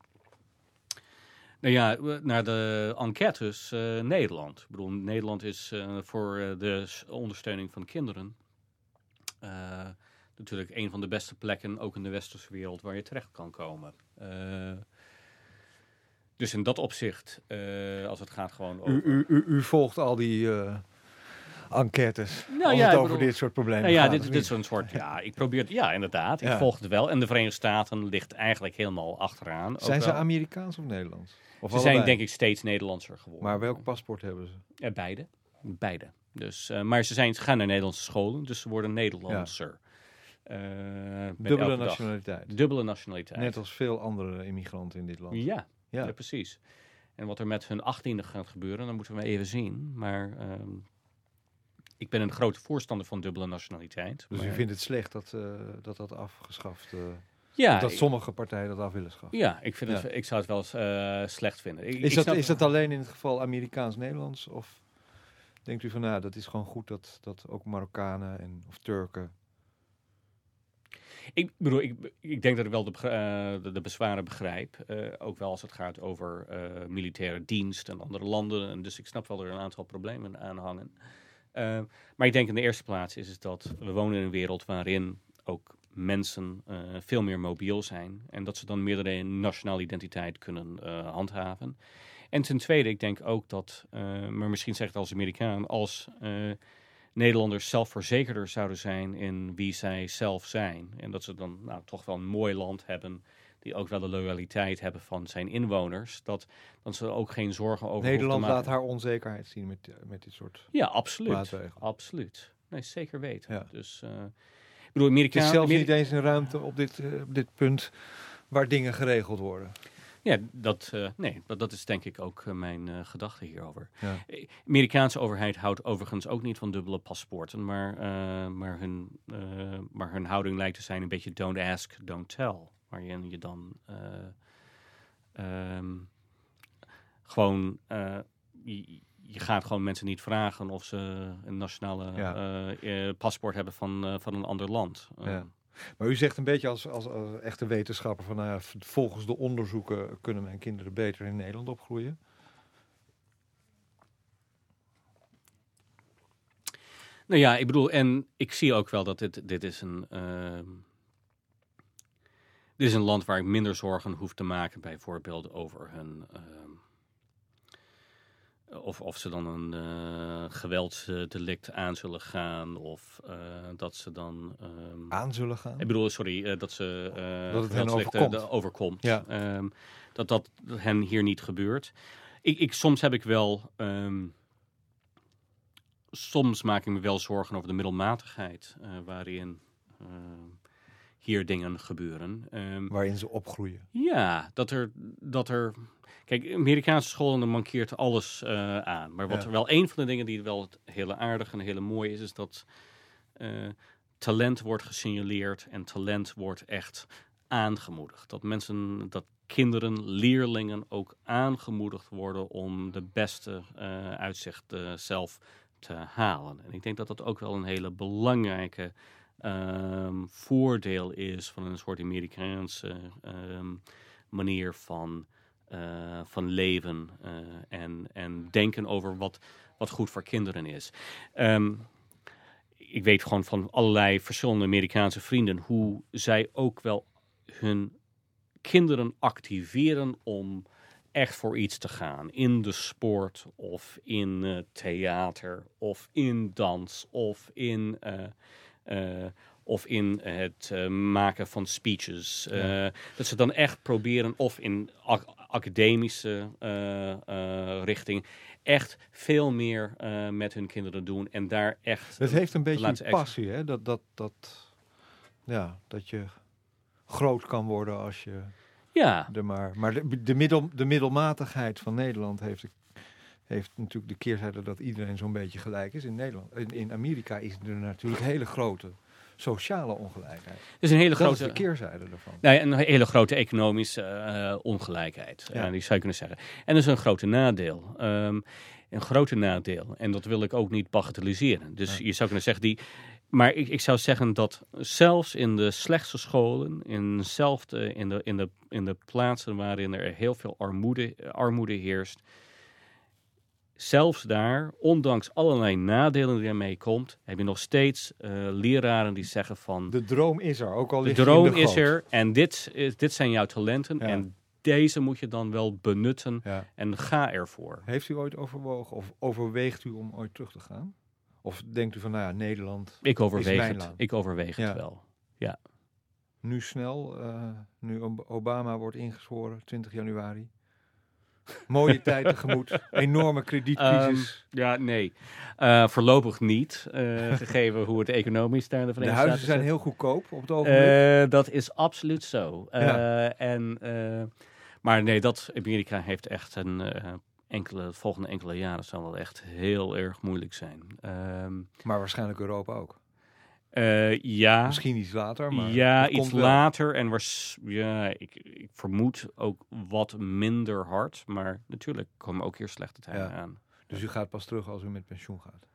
Nou ja, naar de enquêtes Nederland. Ik bedoel, Nederland is voor de ondersteuning van kinderen natuurlijk een van de beste plekken, ook in de westerse wereld, waar je terecht kan komen. Dus in dat opzicht, als het gaat gewoon over... U volgt al die enquêtes als het over dit soort problemen gaat. Ja, dit soort... Ja, ik probeer het... Ja, inderdaad. Ik volg het wel. En de Verenigde Staten ligt eigenlijk helemaal achteraan. Zijn ze Amerikaans of Nederlands? Of ze zijn denk ik steeds Nederlandser geworden. Maar welk paspoort hebben ze? Beide. Dus, maar ze gaan naar Nederlandse scholen, dus ze worden Nederlandser. Dubbele nationaliteit. Dubbele nationaliteit. Net als veel andere immigranten in dit land. Ja, precies. En wat er met hun 18e gaat gebeuren, dan moeten we even zien. Maar ik ben een grote voorstander van dubbele nationaliteit. Dus u vindt het slecht dat afgeschaft... Ja, dat sommige partijen dat af willen schaffen? Ja, ik zou het wel slecht vinden. Is dat alleen in het geval Amerikaans-Nederlands? Of denkt u van, dat is gewoon goed dat ook Marokkanen of Turken... Ik bedoel, ik denk dat ik wel de bezwaren begrijp. Ook wel als het gaat over militaire dienst en andere landen. En dus ik snap wel dat er een aantal problemen aan hangen. Maar ik denk in de eerste plaats is het dat we wonen in een wereld waarin ook mensen veel meer mobiel zijn. En dat ze dan meerdere nationale identiteit kunnen handhaven. En ten tweede, ik denk ook dat, maar misschien zeg ik het als Amerikaan, als... Nederlanders zelfverzekerder zouden zijn in wie zij zelf zijn. En dat ze dan toch wel een mooi land hebben, die ook wel de loyaliteit hebben van zijn inwoners. Dat ze ook geen zorgen over Nederland laat haar onzekerheid zien met dit soort maatregelen. Absoluut. Nee, zeker weten. Ja. Dus, ik bedoel, het is zelfs niet eens een ruimte op dit punt waar dingen geregeld worden. Ja, dat is denk ik ook mijn gedachte hierover. Ja. De Amerikaanse overheid houdt overigens ook niet van dubbele paspoorten, maar hun houding lijkt te zijn een beetje don't ask, don't tell. Waarin je dan gewoon... je gaat gewoon mensen niet vragen of ze een nationale paspoort hebben van een ander land. Maar u zegt een beetje als echte wetenschapper van volgens de onderzoeken kunnen mijn kinderen beter in Nederland opgroeien? Nou ja, ik bedoel, en ik zie ook wel dat dit is een land waar ik minder zorgen hoef te maken, bijvoorbeeld over hun... Of ze dan een geweldsdelict aan zullen gaan. Of dat ze dan... aan zullen gaan? Ik bedoel, sorry, dat ze dat het hen overkomt. Ja. Dat hen hier niet gebeurt. Soms heb ik wel... soms maak ik me wel zorgen over de middelmatigheid. Waarin hier dingen gebeuren. Waarin ze opgroeien. Ja, dat er... Kijk, Amerikaanse scholen daar mankeert alles aan. Maar wat er wel een van de dingen die wel het hele aardig en hele mooi is dat talent wordt gesignaleerd en talent wordt echt aangemoedigd. Dat kinderen, leerlingen ook aangemoedigd worden om de beste uit zichzelf te halen. En ik denk dat dat ook wel een hele belangrijke voordeel is van een soort Amerikaanse manier van leven en denken over wat goed voor kinderen is. Ik weet gewoon van allerlei verschillende Amerikaanse vrienden hoe zij ook wel hun kinderen activeren om echt voor iets te gaan. In de sport of in theater of in dans of in het maken van speeches. Dat ze dan echt proberen of in academische richting echt veel meer met hun kinderen doen en daar echt... Het heeft een beetje een passie, hè? Dat je groot kan worden als je er maar... Maar de middelmatigheid van Nederland heeft natuurlijk de keerzijde dat iedereen zo'n beetje gelijk is. In Nederland, in Amerika is er natuurlijk hele grote sociale ongelijkheid. Dus een hele grote, dat is de keerzijde daarvan. Nee, een hele grote economische ongelijkheid, die zou je kunnen zeggen. En dat is een grote nadeel. Een grote nadeel. En dat wil ik ook niet bagatelliseren. Dus je zou kunnen zeggen, maar ik zou zeggen dat zelfs in de slechtste scholen, in de plaatsen waarin er heel veel armoede heerst, zelfs daar, ondanks allerlei nadelen die ermee komt, heb je nog steeds leraren die zeggen van... De droom is er, ook al de ligt je droom in de is goot. er en dit zijn jouw talenten en deze moet je dan wel benutten en ga ervoor. Heeft u ooit overwogen of overweegt u om ooit terug te gaan? Of denkt u van, Nederland Ik overweeg is mijn het. land? Ik overweeg het wel, ja. Nu snel, nu Obama wordt ingezworen, 20 januari... Mooie tijd tegemoet. Enorme kredietcrisis. Nee. Voorlopig niet. Gegeven hoe het economisch daar in de Verenigde Staten Staten zijn heel goedkoop op het ogenblik. Dat is absoluut zo. Maar nee, Amerika heeft echt volgende enkele jaren zal wel echt heel erg moeilijk zijn. Maar waarschijnlijk Europa ook. Misschien iets later, maar iets later en ik vermoed ook wat minder hard, maar natuurlijk komen ook hier slechte tijden aan. Dus u gaat pas terug als u met pensioen gaat?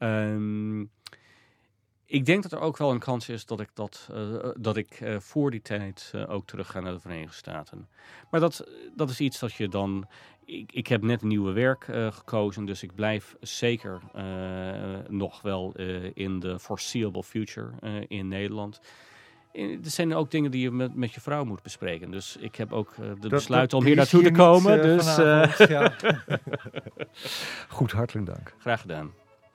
Ik denk dat er ook wel een kans is dat ik voor die tijd ook terug ga naar de Verenigde Staten. Maar dat is iets dat je dan... Ik heb net een nieuwe werk gekozen, dus ik blijf zeker nog wel in de foreseeable future in Nederland. Er zijn ook dingen die je met je vrouw moet bespreken. Dus ik heb ook besluit om hier naartoe te komen. Goed, hartelijk dank. Graag gedaan.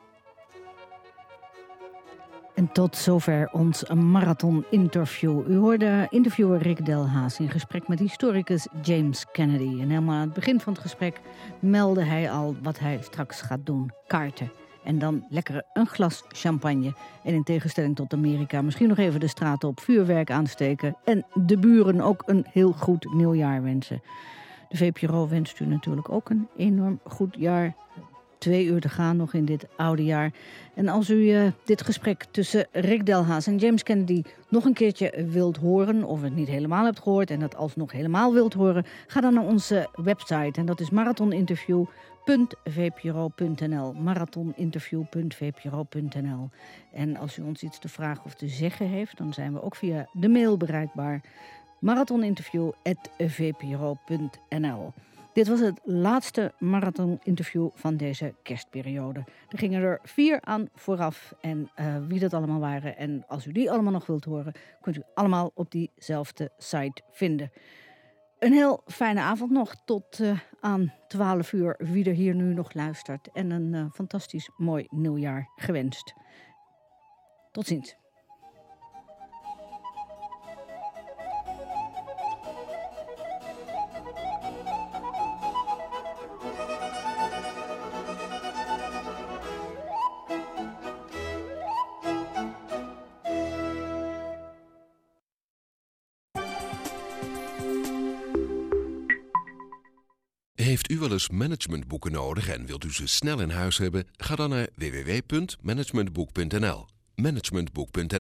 En tot zover ons marathon-interview. U hoorde interviewer Rick Delhaas in gesprek met historicus James Kennedy. En helemaal aan het begin van het gesprek meldde hij al wat hij straks gaat doen. Kaarten. En dan lekker een glas champagne. En in tegenstelling tot Amerika misschien nog even de straten op vuurwerk aansteken. En de buren ook een heel goed nieuwjaar wensen. De VPRO wenst u natuurlijk ook een enorm goed jaar. 2 uur te gaan nog in dit oude jaar. En als u dit gesprek tussen Rick Delhaas en James Kennedy nog een keertje wilt horen, of het niet helemaal hebt gehoord en dat alsnog helemaal wilt horen, ga dan naar onze website. En dat is marathoninterview.vpro.nl. marathoninterview.vpro.nl. En als u ons iets te vragen of te zeggen heeft, dan zijn we ook via de mail bereikbaar. marathoninterview@vpro.nl. Dit was het laatste marathoninterview van deze kerstperiode. Er gingen er 4 aan vooraf. En wie dat allemaal waren en als u die allemaal nog wilt horen, kunt u allemaal op diezelfde site vinden. Een heel fijne avond nog tot aan 12 uur, wie er hier nu nog luistert. En een fantastisch mooi nieuwjaar gewenst. Tot ziens. Heeft u wel eens managementboeken nodig en wilt u ze snel in huis hebben? Ga dan naar www.managementboek.nl. Managementboek.nl